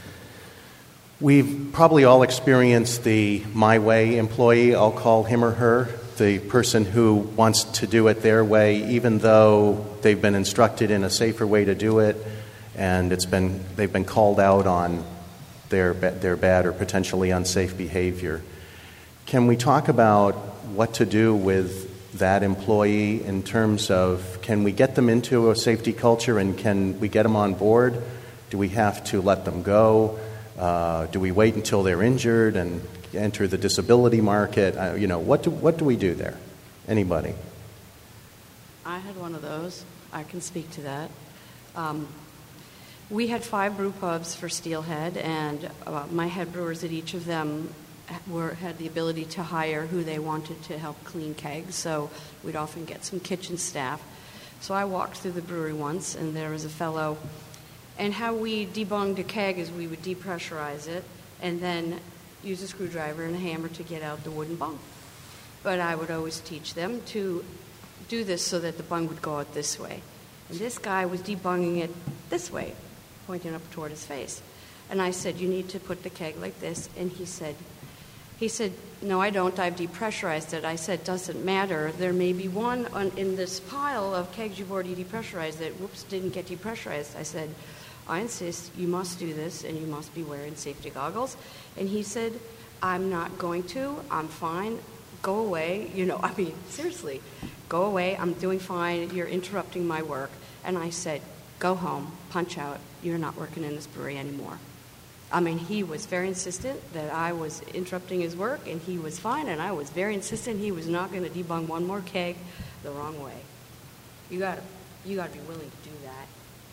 Speaker 2: We've probably all experienced the My Way employee, I'll call him or her, the person who wants to do it their way, even though they've been instructed in a safer way to do it, and it's been they've been called out on their their bad or potentially unsafe behavior. Can we talk about what to do with that employee in terms of, can we get them into a safety culture and can we get them on board? Do we have to let them go? Uh, do we wait until they're injured and enter the disability market? Uh, you know, what do what do we do there? Anybody?
Speaker 3: I had one of those. I can speak to that. Um, we had five brew pubs for Steelhead, and uh, my head brewers at each of them were had the ability to hire who they wanted to help clean kegs, so we'd often get some kitchen staff. So I walked through the brewery once, and there was a fellow, and how we debunged a keg is we would depressurize it, and then use a screwdriver and a hammer to get out the wooden bung. But I would always teach them to do this so that the bung would go out this way. And this guy was debunging it this way, pointing up toward his face. And I said, you need to put the keg like this. And he said, he said, no, I don't. I've depressurized it. I said, doesn't matter. There may be one on, in this pile of kegs you've already depressurized that, whoops, didn't get depressurized. I said, I insist you must do this, and you must be wearing safety goggles. And he said, I'm not going to. I'm fine. Go away. You know, I mean, seriously, go away. I'm doing fine. You're interrupting my work. And I said, go home, punch out. You're not working in this brewery anymore. I mean, he was very insistent that I was interrupting his work, and he was fine, and I was very insistent he was not going to debung one more keg the wrong way. You got to you got to be willing to do that.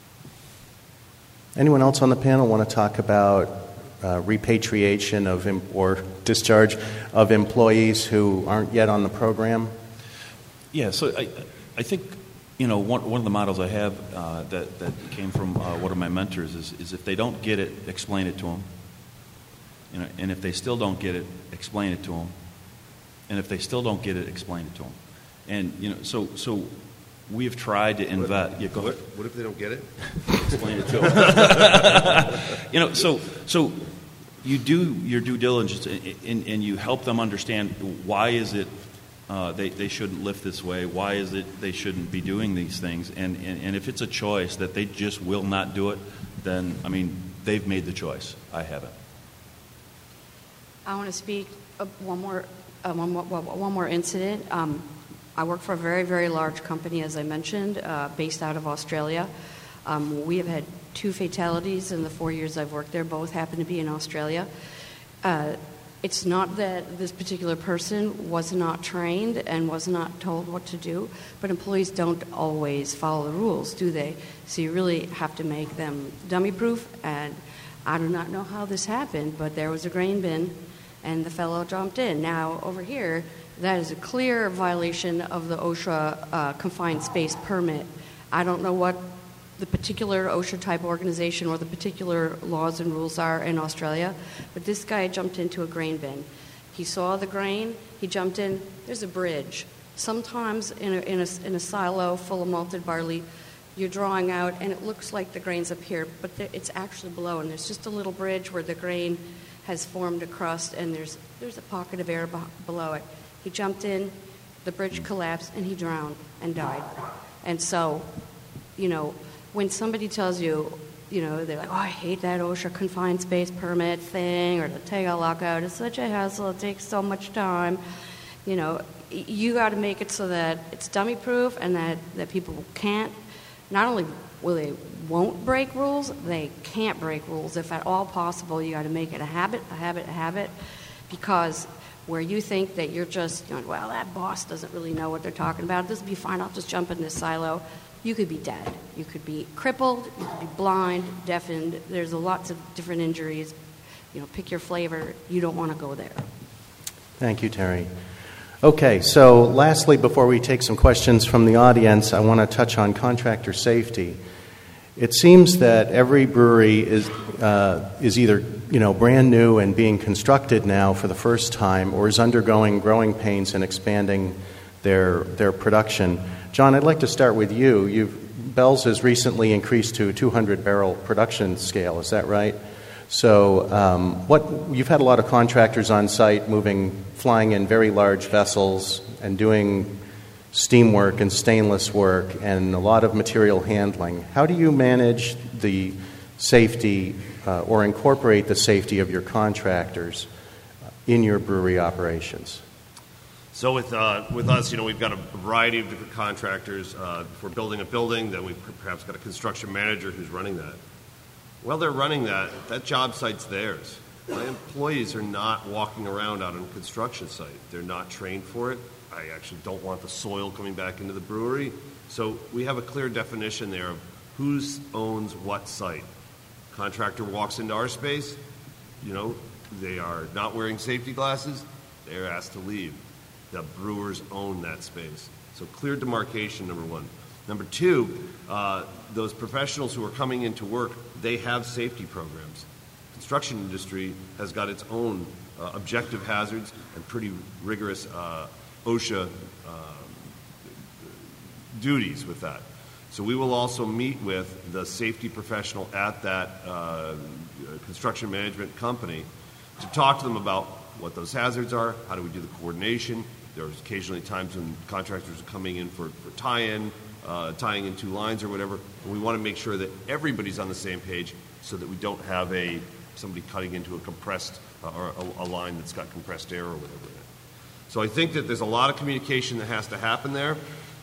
Speaker 2: Anyone else on the panel want to talk about uh, repatriation of em- or discharge of employees who aren't yet on the program?
Speaker 6: Yeah, so I, I think, you know, one, one of the models I have uh, that, that came from uh, one of my mentors is, is if they don't get it, explain it to them. You know, and if they still don't get it, explain it to them. And if they still don't get it, explain it to them. And, you know, so so we've tried to invest. Yeah, go
Speaker 5: what,
Speaker 6: ahead.
Speaker 5: what if they don't get it?
Speaker 6: Explain it to them. You know, so so you do your due diligence and, and you help them understand why is it uh, they, they shouldn't lift this way, why is it they shouldn't be doing these things, and, and, and if it's a choice that they just will not do it, then, I mean, they've made the choice. I haven't.
Speaker 3: I want to speak uh, one more uh, one more one more incident. Um, I work for a very, very large company, as I mentioned, uh, based out of Australia. Um, we have had two fatalities in the four years I've worked there. Both happen to be in Australia. Uh, it's not that this particular person was not trained and was not told what to do, but employees don't always follow the rules, do they? So you really have to make them dummy-proof. And I do not know how this happened, but there was a grain bin, and the fellow jumped in. Now, over here, that is a clear violation of the OSHA uh, confined space permit. I don't know what the particular OSHA-type organization or the particular laws and rules are in Australia, but this guy jumped into a grain bin. He saw the grain, he jumped in. There's a bridge. Sometimes in a, in a, in a silo full of malted barley, you're drawing out, and it looks like the grain's up here, but there, it's actually below, and there's just a little bridge where the grain has formed a crust, and there's there's a pocket of air be- below it. He jumped in, the bridge collapsed, and he drowned and died. And so, you know, when somebody tells you, you know, they're like, oh, I hate that OSHA confined space permit thing, or the takeout lockout, it's such a hassle, it takes so much time, you know, you got to make it so that it's dummy proof and that, that people can't, not only will they won't break rules, they can't break rules. If at all possible, you got to make it a habit, a habit, a habit, because where you think that you're just going, well, that boss doesn't really know what they're talking about, this will be fine, I'll just jump in this silo, you could be dead. You could be crippled, you could be blind, deafened. There's a lots of different injuries. You know, pick your flavor. You don't want to go there.
Speaker 2: Thank you, Terry. Okay, so lastly, before we take some questions from the audience, I want to touch on contractor safety. It seems that every brewery is uh, is either, you know, brand new and being constructed now for the first time, or is undergoing growing pains and expanding their their production. John, I'd like to start with you. You've, Bell's has recently increased to a two hundred barrel production scale. Is that right? So, um, what you've had a lot of contractors on site, moving, flying in very large vessels and doing steam work and stainless work and a lot of material handling. How do you manage the safety uh, or incorporate the safety of your contractors in your brewery operations?
Speaker 5: So with uh, with us, you know, we've got a variety of different contractors. Uh, if we're building a building, then we've perhaps got a construction manager who's running that. While they're running that, that job site's theirs. My employees are not walking around out on a construction site. They're not trained for it. I actually don't want the soil coming back into the brewery. So we have a clear definition there of who owns what site. Contractor walks into our space, you know, they are not wearing safety glasses, they're asked to leave. The brewers own that space. So clear demarcation, number one. Number two, uh, those professionals who are coming into work, they have safety programs. Construction industry has got its own uh, objective hazards and pretty rigorous uh, OSHA uh, duties with that. So we will also meet with the safety professional at that uh, construction management company to talk to them about what those hazards are, how do we do the coordination. There's occasionally times when contractors are coming in for, for tie-in, uh, tying in two lines or whatever, and we want to make sure that everybody's on the same page so that we don't have a somebody cutting into a compressed uh, or a, a line that's got compressed air or whatever in it. So I think that there's a lot of communication that has to happen there.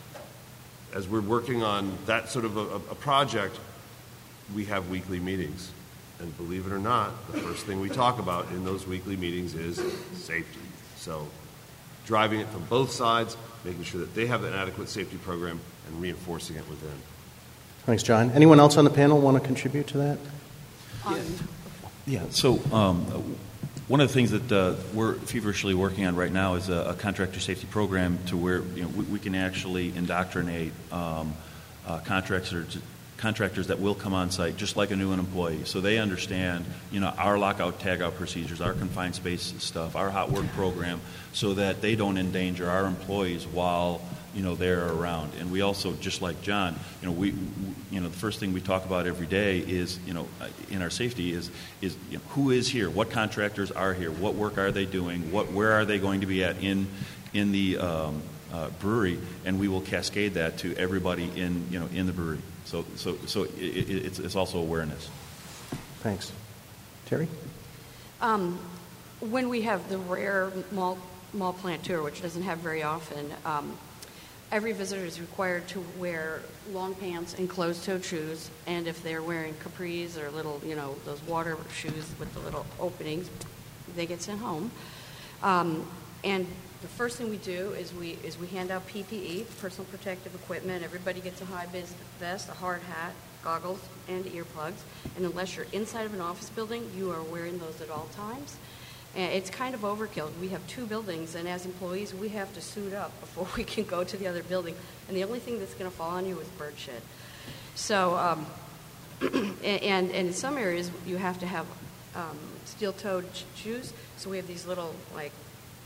Speaker 5: As we're working on that sort of a, a project, we have weekly meetings. And believe it or not, the first thing we talk about in those weekly meetings is safety. So driving it from both sides, making sure that they have an adequate safety program, and reinforcing it within.
Speaker 2: Thanks, John. Anyone else on the panel want to contribute to that?
Speaker 3: Um,
Speaker 6: Yeah, so um, one of the things that uh, we're feverishly working on right now is a, a contractor safety program to where, you know, we, we can actually indoctrinate um, uh, contractors contractors that will come on site just like a new employee, so they understand, you know, our lockout tagout procedures, our confined space stuff, our hot work program, so that they don't endanger our employees while, you know, they're around. And we also, just like John, you know, we, we you know, the first thing we talk about every day is, you know, in our safety is is you know, who is here, what contractors are here, what work are they doing, what where are they going to be at in in the um, uh, brewery, and we will cascade that to everybody in, you know, in the brewery. So, so, so it, it, it's, it's also awareness.
Speaker 2: Thanks. Terry?
Speaker 3: Um, when we have the rare mall, mall plant tour, which doesn't have very often, um, every visitor is required to wear long pants and closed-toed shoes, and if they're wearing capris or little, you know, those water shoes with the little openings, they get sent home. Um, and the first thing we do is we is we hand out P P E, personal protective equipment. Everybody gets a high-vis vest, a hard hat, goggles, and earplugs. And unless you're inside of an office building, you are wearing those at all times. And it's kind of overkill. We have two buildings, and as employees, we have to suit up before we can go to the other building. And the only thing that's going to fall on you is bird shit. So, um, and, and in some areas, you have to have um, steel-toed shoes. So we have these little, like,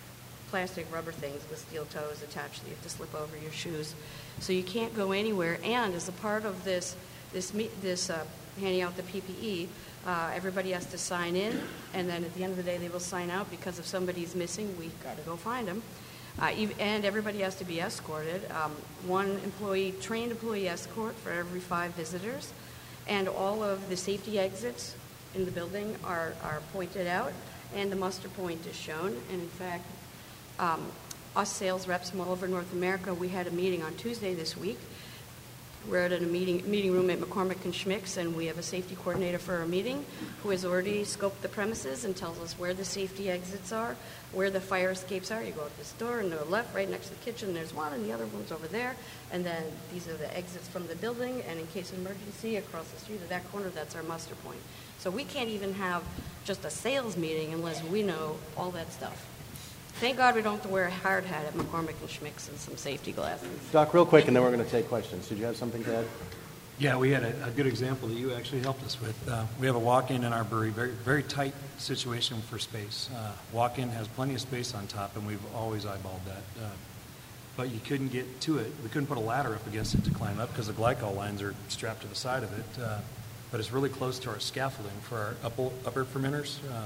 Speaker 3: plastic rubber things with steel toes attached that you have to slip over your shoes. So you can't go anywhere. And as a part of this, this, this uh, handing out the P P E, uh, everybody has to sign in, and then at the end of the day they will sign out, because if somebody's missing, we got to go find them. Uh, and everybody has to be escorted. Um, one employee, trained employee escort for every five visitors. And all of the safety exits in the building are, are pointed out, and the muster point is shown. And in fact, um, us sales reps from all over North America, we had a meeting on Tuesday this week. We're at a meeting meeting room at McCormick and Schmick's, and we have a safety coordinator for our meeting who has already scoped the premises and tells us where the safety exits are, where the fire escapes are. You go out this door and to the left, right next to the kitchen, there's one, and the other one's over there. And then these are the exits from the building, and in case of emergency, across the street at that corner, that's our muster point. So we can't even have just a sales meeting unless we know all that stuff. Thank God we don't have to wear a hard hat at McCormick and Schmick's and some safety glasses.
Speaker 2: Doc, real quick, and then we're going to take questions. Did you have something to add?
Speaker 4: Yeah, we had a, a good example that you actually helped us with. Uh, we have a walk-in in our brewery, very very tight situation for space. Uh, walk-in has plenty of space on top, and we've always eyeballed that. Uh, but you couldn't get to it. We couldn't put a ladder up against it to climb up because the glycol lines are strapped to the side of it. Uh, but it's really close to our scaffolding for our upper, upper fermenters. Um,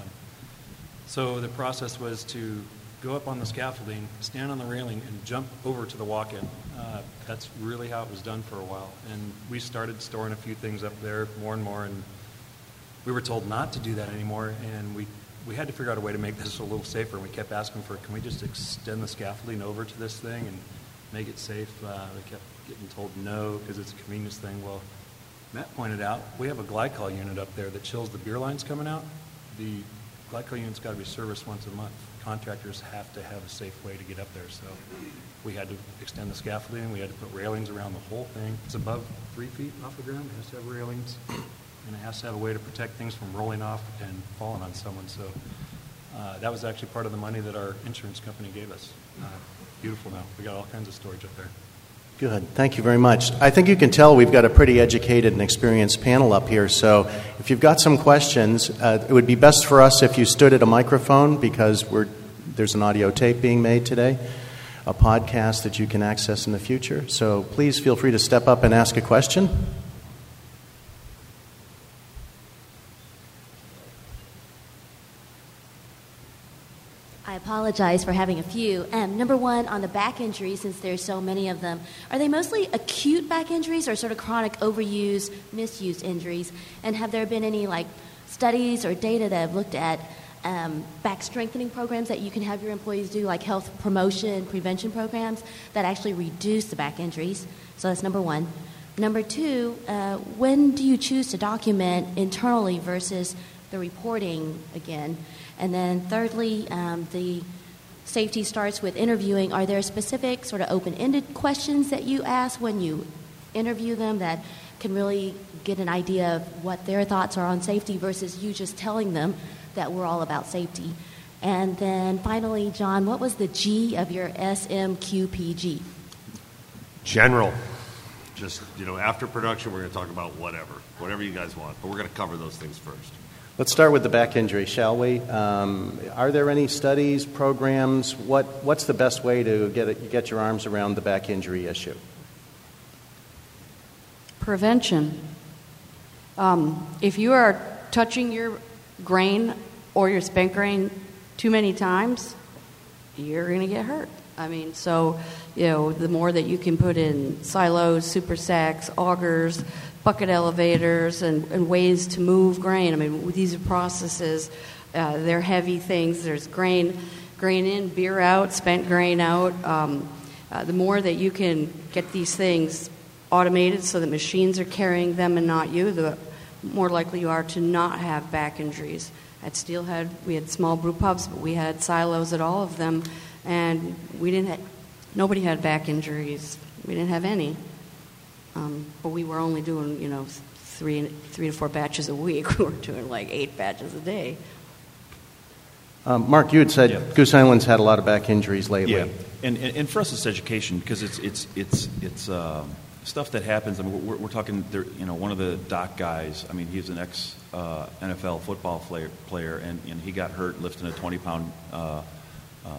Speaker 4: so the process was to go up on the scaffolding, stand on the railing, and jump over to the walk-in. Uh, that's really how it was done for a while. And we started storing a few things up there more and more, and we were told not to do that anymore, and we, we had to figure out a way to make this a little safer. And we kept asking for, can we just extend the scaffolding over to this thing and make it safe? Uh, we kept getting told no, because it's a convenience thing. Well, Matt pointed out, we have a glycol unit up there that chills the beer lines coming out. The glycol unit's got to be serviced once a month. Contractors have to have a safe way to get up there, so we had to extend the scaffolding. We had to put railings around the whole thing. It's above three feet off the ground. It has to have railings, and it has to have a way to protect things from rolling off and falling on someone. So uh, that was actually part of the money that our insurance company gave us. Uh, beautiful now. We got all kinds of storage up there.
Speaker 2: Good. Thank you very much. I think you can tell we've got a pretty educated and experienced panel up here. So if you've got some questions, uh, it would be best for us if you stood at a microphone, because we're, there's an audio tape being made today, a podcast that you can access in the future. So please feel free to step up and ask a question.
Speaker 7: I apologize for having a few. Um, number one, on the back injuries, since there's so many of them, are they mostly acute back injuries or sort of chronic overuse, misuse injuries? And have there been any like studies or data that have looked at um, back strengthening programs that you can have your employees do, like health promotion, prevention programs that actually reduce the back injuries? So that's number one. Number two, uh, when do you choose to document internally versus the reporting again? And then thirdly, um, the safety starts with interviewing. Are there specific sort of open-ended questions that you ask when you interview them that can really get an idea of what their thoughts are on safety versus you just telling them that we're all about safety? And then finally, John, what was the G of your S M Q P G?
Speaker 5: General. Just, you know, after production, we're going to talk about whatever, whatever you guys want. But we're going to cover those things first.
Speaker 2: Let's start with the back injury, shall we? Um, are there any studies, programs? What, what's the best way to get it, get your arms around the back injury issue?
Speaker 3: Prevention. Um, if you are touching your grain or your spent grain too many times, you're going to get hurt. I mean, so, you know, the more that you can put in silos, super sacks, augers, bucket elevators, and, and ways to move grain. I mean, these are processes. Uh, they're heavy things. There's grain, grain in, beer out, spent grain out. Um, uh, the more that you can get these things automated so that machines are carrying them and not you, the more likely you are to not have back injuries. At Steelhead, we had small brew pubs, but we had silos at all of them, and we didn't. Have, nobody had back injuries. We didn't have any. Um, but we were only doing, you know, three three to four batches a week. We were doing like eight batches a day.
Speaker 2: Um, Mark, you had said
Speaker 6: yeah.
Speaker 2: Goose Island's had a lot of back injuries lately.
Speaker 6: Yeah, and, and and for us it's education, because it's it's it's it's uh, stuff that happens. I mean, we're, we're talking there. You know, one of the dock guys. I mean, he's an ex uh, N F L football player, player, and, and he got hurt lifting a twenty pound uh, uh,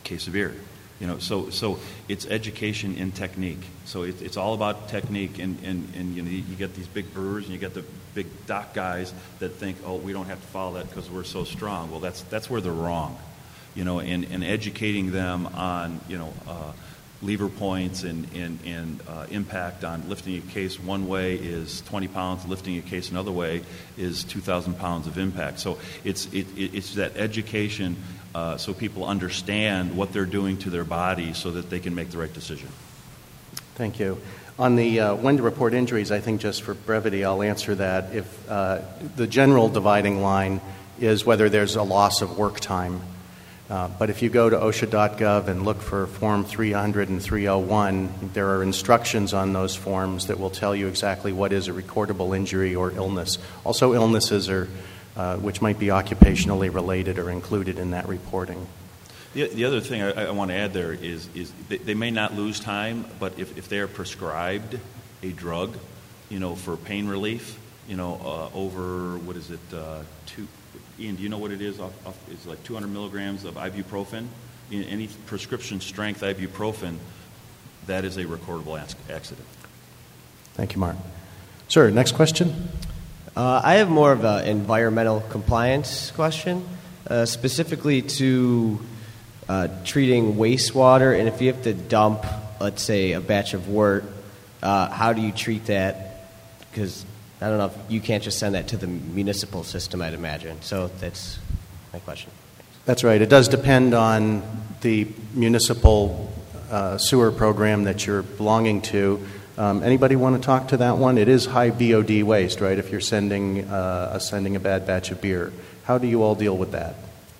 Speaker 6: case of beer. You know, so so it's education in technique. So it, it's all about technique, and, and, and you know, you get these big brewers and you get the big dock guys that think, oh, we don't have to follow that because we're so strong. Well, that's that's where they're wrong. You know, and, and educating them on, you know, uh, lever points and, and, and uh, impact on lifting a case one way is twenty pounds, lifting a case another way is two thousand pounds of impact. So it's, it, it's that education uh, so people understand what they're doing to their body so that they can make the right decision.
Speaker 2: Thank you. On the uh, when to report injuries, I think just for brevity, I'll answer that. If uh, the general dividing line is whether there's a loss of work time. Uh, but if you go to OSHA dot gov and look for Form three hundred and three oh one, there are instructions on those forms that will tell you exactly what is a recordable injury or illness. Also, illnesses are, uh, which might be occupationally related, are included in that reporting.
Speaker 6: The, the other thing I, I want to add there is, is they, they may not lose time, but if, if they're prescribed a drug, you know, for pain relief, you know, uh, over, what is it, uh, two... Ian, do you know what it is? Off, off, it's like two hundred milligrams of ibuprofen. In any prescription strength ibuprofen, that is a recordable accident.
Speaker 2: Thank you, Mark. Sir, next question.
Speaker 8: Uh, I have more of an environmental compliance question, uh, specifically to uh, treating wastewater. And if you have to dump, let's say, a batch of wort, uh, how do you treat that? Because I don't know if you can't just send that to the municipal system, I'd imagine. So that's my question.
Speaker 2: That's right. It does depend on the municipal uh, sewer program that you're belonging to. Um, anybody want to talk to that one? It is high V O D waste, right, if you're sending, uh, sending a bad batch of beer. How do you all deal with that?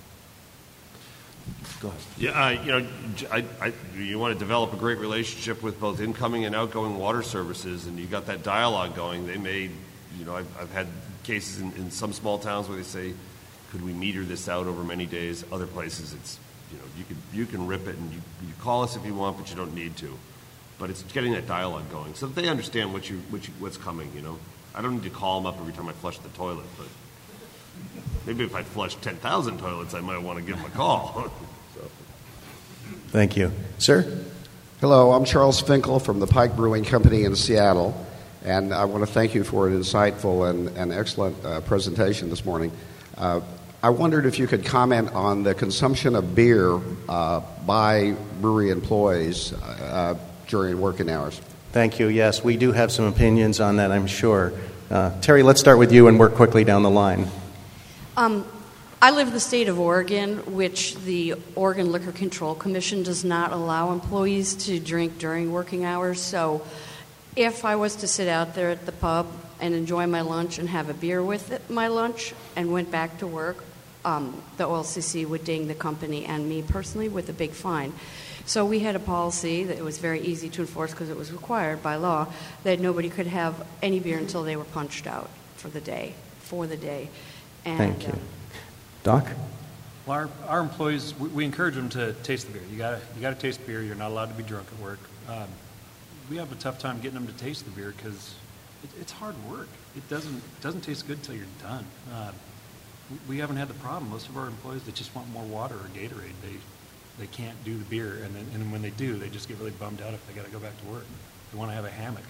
Speaker 6: Go ahead.
Speaker 5: Yeah, uh, you know, I, I, you want to develop a great relationship with both incoming and outgoing water services, and you got that dialogue going. They may, you know, I've, I've had cases in, in some small towns where they say, could we meter this out over many days? Other places, it's, you know, you can you can rip it and you, you call us if you want, but you don't need to. But it's getting that dialogue going so that they understand what you, what you, what's coming. You know, I don't need to call them up every time I flush the toilet, but maybe if I flush ten thousand toilets, I might want to give them a call.
Speaker 2: Thank you. Sir?
Speaker 9: Hello, I'm Charles Finkel from the Pike Brewing Company in Seattle, and I want to thank you for an insightful and, and excellent uh, presentation this morning. Uh, I wondered if you could comment on the consumption of beer uh, by brewery employees uh, during working hours.
Speaker 2: Thank you. Yes, we do have some opinions on that, I'm sure. Uh, Terry, let's start with you and work quickly down the line.
Speaker 3: Um, I live in the state of Oregon, which the Oregon Liquor Control Commission does not allow employees to drink during working hours. So if I was to sit out there at the pub and enjoy my lunch and have a beer with it, my lunch and went back to work, um, the O L C C would ding the company and me personally with a big fine. So we had a policy that it was very easy to enforce because it was required by law that nobody could have any beer until they were punched out for the day, for the day. And,
Speaker 2: Thank you.
Speaker 3: Um,
Speaker 2: Doc?
Speaker 4: Well, our, our employees, we, we encourage them to taste the beer. You gotta, you gotta taste beer. You're not allowed to be drunk at work. Um, we have a tough time getting them to taste the beer because it, it's hard work. It doesn't doesn't taste good until you're done. Uh, we, we haven't had the problem. Most of our employees, they just want more water or Gatorade. They they can't do the beer, and then and when they do, they just get really bummed out if they got to go back to work. They want to have a hammock.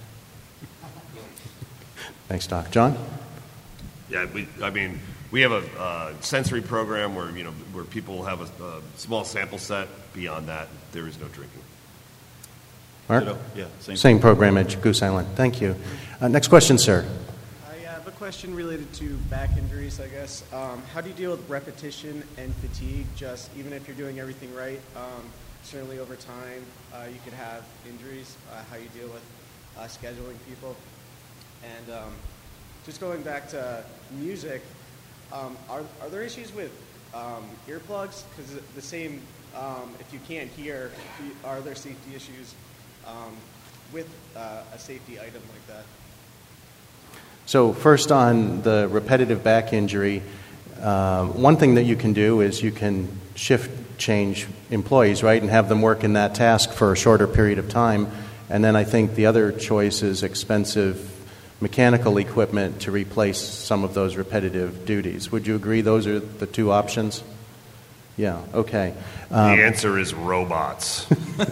Speaker 2: Thanks, Doc. John?
Speaker 5: Yeah, we, I mean, we have a uh, sensory program where, you know, where people have a, a small sample set. Beyond that, there is no drinking.
Speaker 2: Mark?
Speaker 6: Yeah, same.
Speaker 2: Same program at Goose Island. Thank you. Uh, next question, sir.
Speaker 10: I have a question related to back injuries, I guess. Um, how do you deal with repetition and fatigue, just even if you're doing everything right? Um, certainly over time, uh, you could have injuries. Uh, how you deal with uh, scheduling people. And um, just going back to music, um, are, are there issues with um, earplugs? Because the same, um, if you can't hear, are there safety issues um, with uh, a safety item like that?
Speaker 2: So first on the repetitive back injury, uh, one thing that you can do is you can shift change employees, right, and have them work in that task for a shorter period of time. And then I think the other choice is expensive mechanical equipment to replace some of those repetitive duties. Would you agree those are the two options? Yeah, okay.
Speaker 5: The
Speaker 2: Um,
Speaker 5: answer is robots.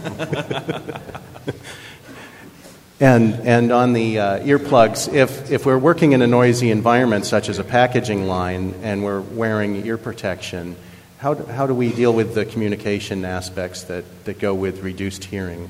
Speaker 2: And, and on the uh, earplugs, if, if we're working in a noisy environment such as a packaging line and we're wearing ear protection, how do, how do we deal with the communication aspects that, that go with reduced hearing?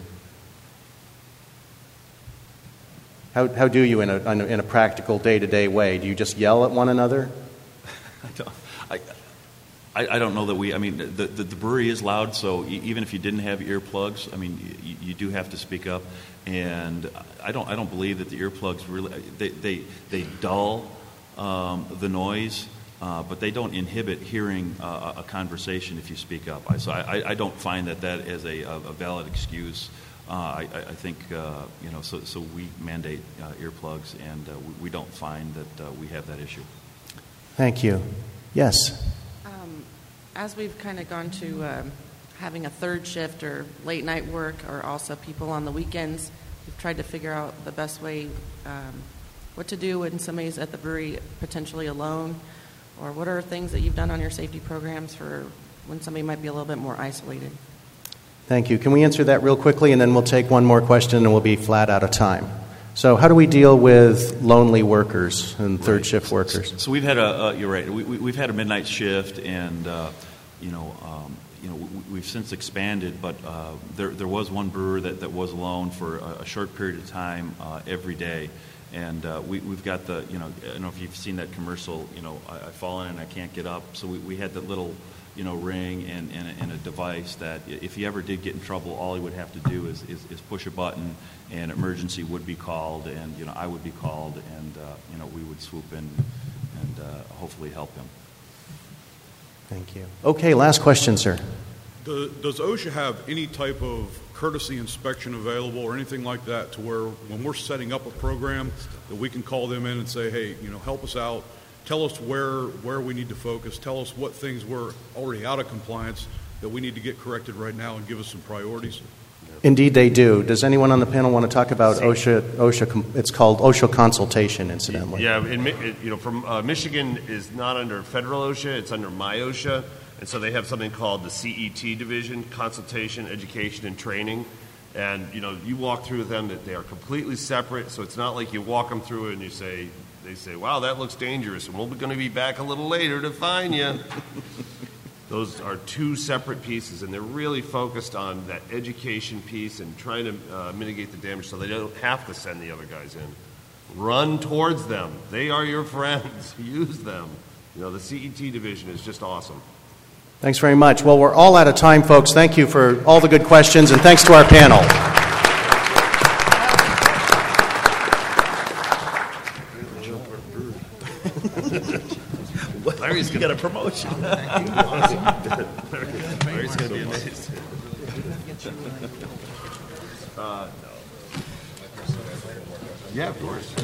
Speaker 2: How, how do you in a, in a practical day-to-day way? Do you just yell at one another?
Speaker 6: I don't, I, I, I don't know that we, I mean, the, the, the brewery is loud, so e- even if you didn't have earplugs, I mean, you, you do have to speak up. And I don't, I don't believe that the earplugs really, they, they, they dull um, the noise, uh, but they don't inhibit hearing uh, a conversation if you speak up. I, so I, I don't find that that is a, a valid excuse. Uh, I, I think, uh, you know, so, so we mandate uh, earplugs, and uh, we, we don't find that uh, we have that issue.
Speaker 2: Thank you. Yes?
Speaker 11: Um, as we've kind of gone to um, having a third shift or late night work, or also people on the weekends, we've tried to figure out the best way, um, what to do when somebody's at the brewery potentially alone, or what are things that you've done on your safety programs for when somebody might be a little bit more isolated?
Speaker 2: Thank you. Can we answer that real quickly, and then we'll take one more question and we'll be flat out of time. So how do we deal with lonely workers and third
Speaker 6: Right.
Speaker 2: shift workers?
Speaker 6: So we've had a, uh, you're right, we, we, we've had a midnight shift, and, uh, you know, um, you know, we, we've since expanded, but uh, there, there was one brewer that, that was alone for a, a short period of time uh, every day. And uh, we, we've got the, you know, I don't know if you've seen that commercial, you know, I, I fall in and I can't get up. So we, we had that little, you know, ring and, and, and a device that if he ever did get in trouble, all he would have to do is, is, is push a button, and emergency would be called, and, you know, I would be called, and, uh, you know, we would swoop in and uh, hopefully help him.
Speaker 2: Thank you. Okay, last question, sir.
Speaker 12: The, does OSHA have any type of courtesy inspection available or anything like that to where when we're setting up a program that we can call them in and say, hey, you know, help us out, tell us where where we need to focus, tell us what things we're already out of compliance that we need to get corrected right now, and give us some priorities?
Speaker 2: Indeed, they do. Does anyone on the panel want to talk about OSHA? OSHA, it's called OSHA consultation, incidentally.
Speaker 5: Yeah, in, you know, from uh, Michigan is not under federal OSHA; it's under MyOSHA, and so they have something called the C E T division: consultation, education, and training. And you know, you walk through with them that they are completely separate. So it's not like you walk them through it and you say, they say, "Wow, that looks dangerous," and we're going to be back a little later to find you. Those are two separate pieces, and they're really focused on that education piece and trying to uh, mitigate the damage so they don't have to send the other guys in. Run towards them. They are your friends. Use them. You know, the C E T division is just awesome.
Speaker 2: Thanks very much. Well, we're all out of time, folks. Thank you for all the good questions, and thanks to our panel.
Speaker 6: Larry's got a promotion. Larry's going to be amazed.
Speaker 5: Uh, no. Yeah, of course.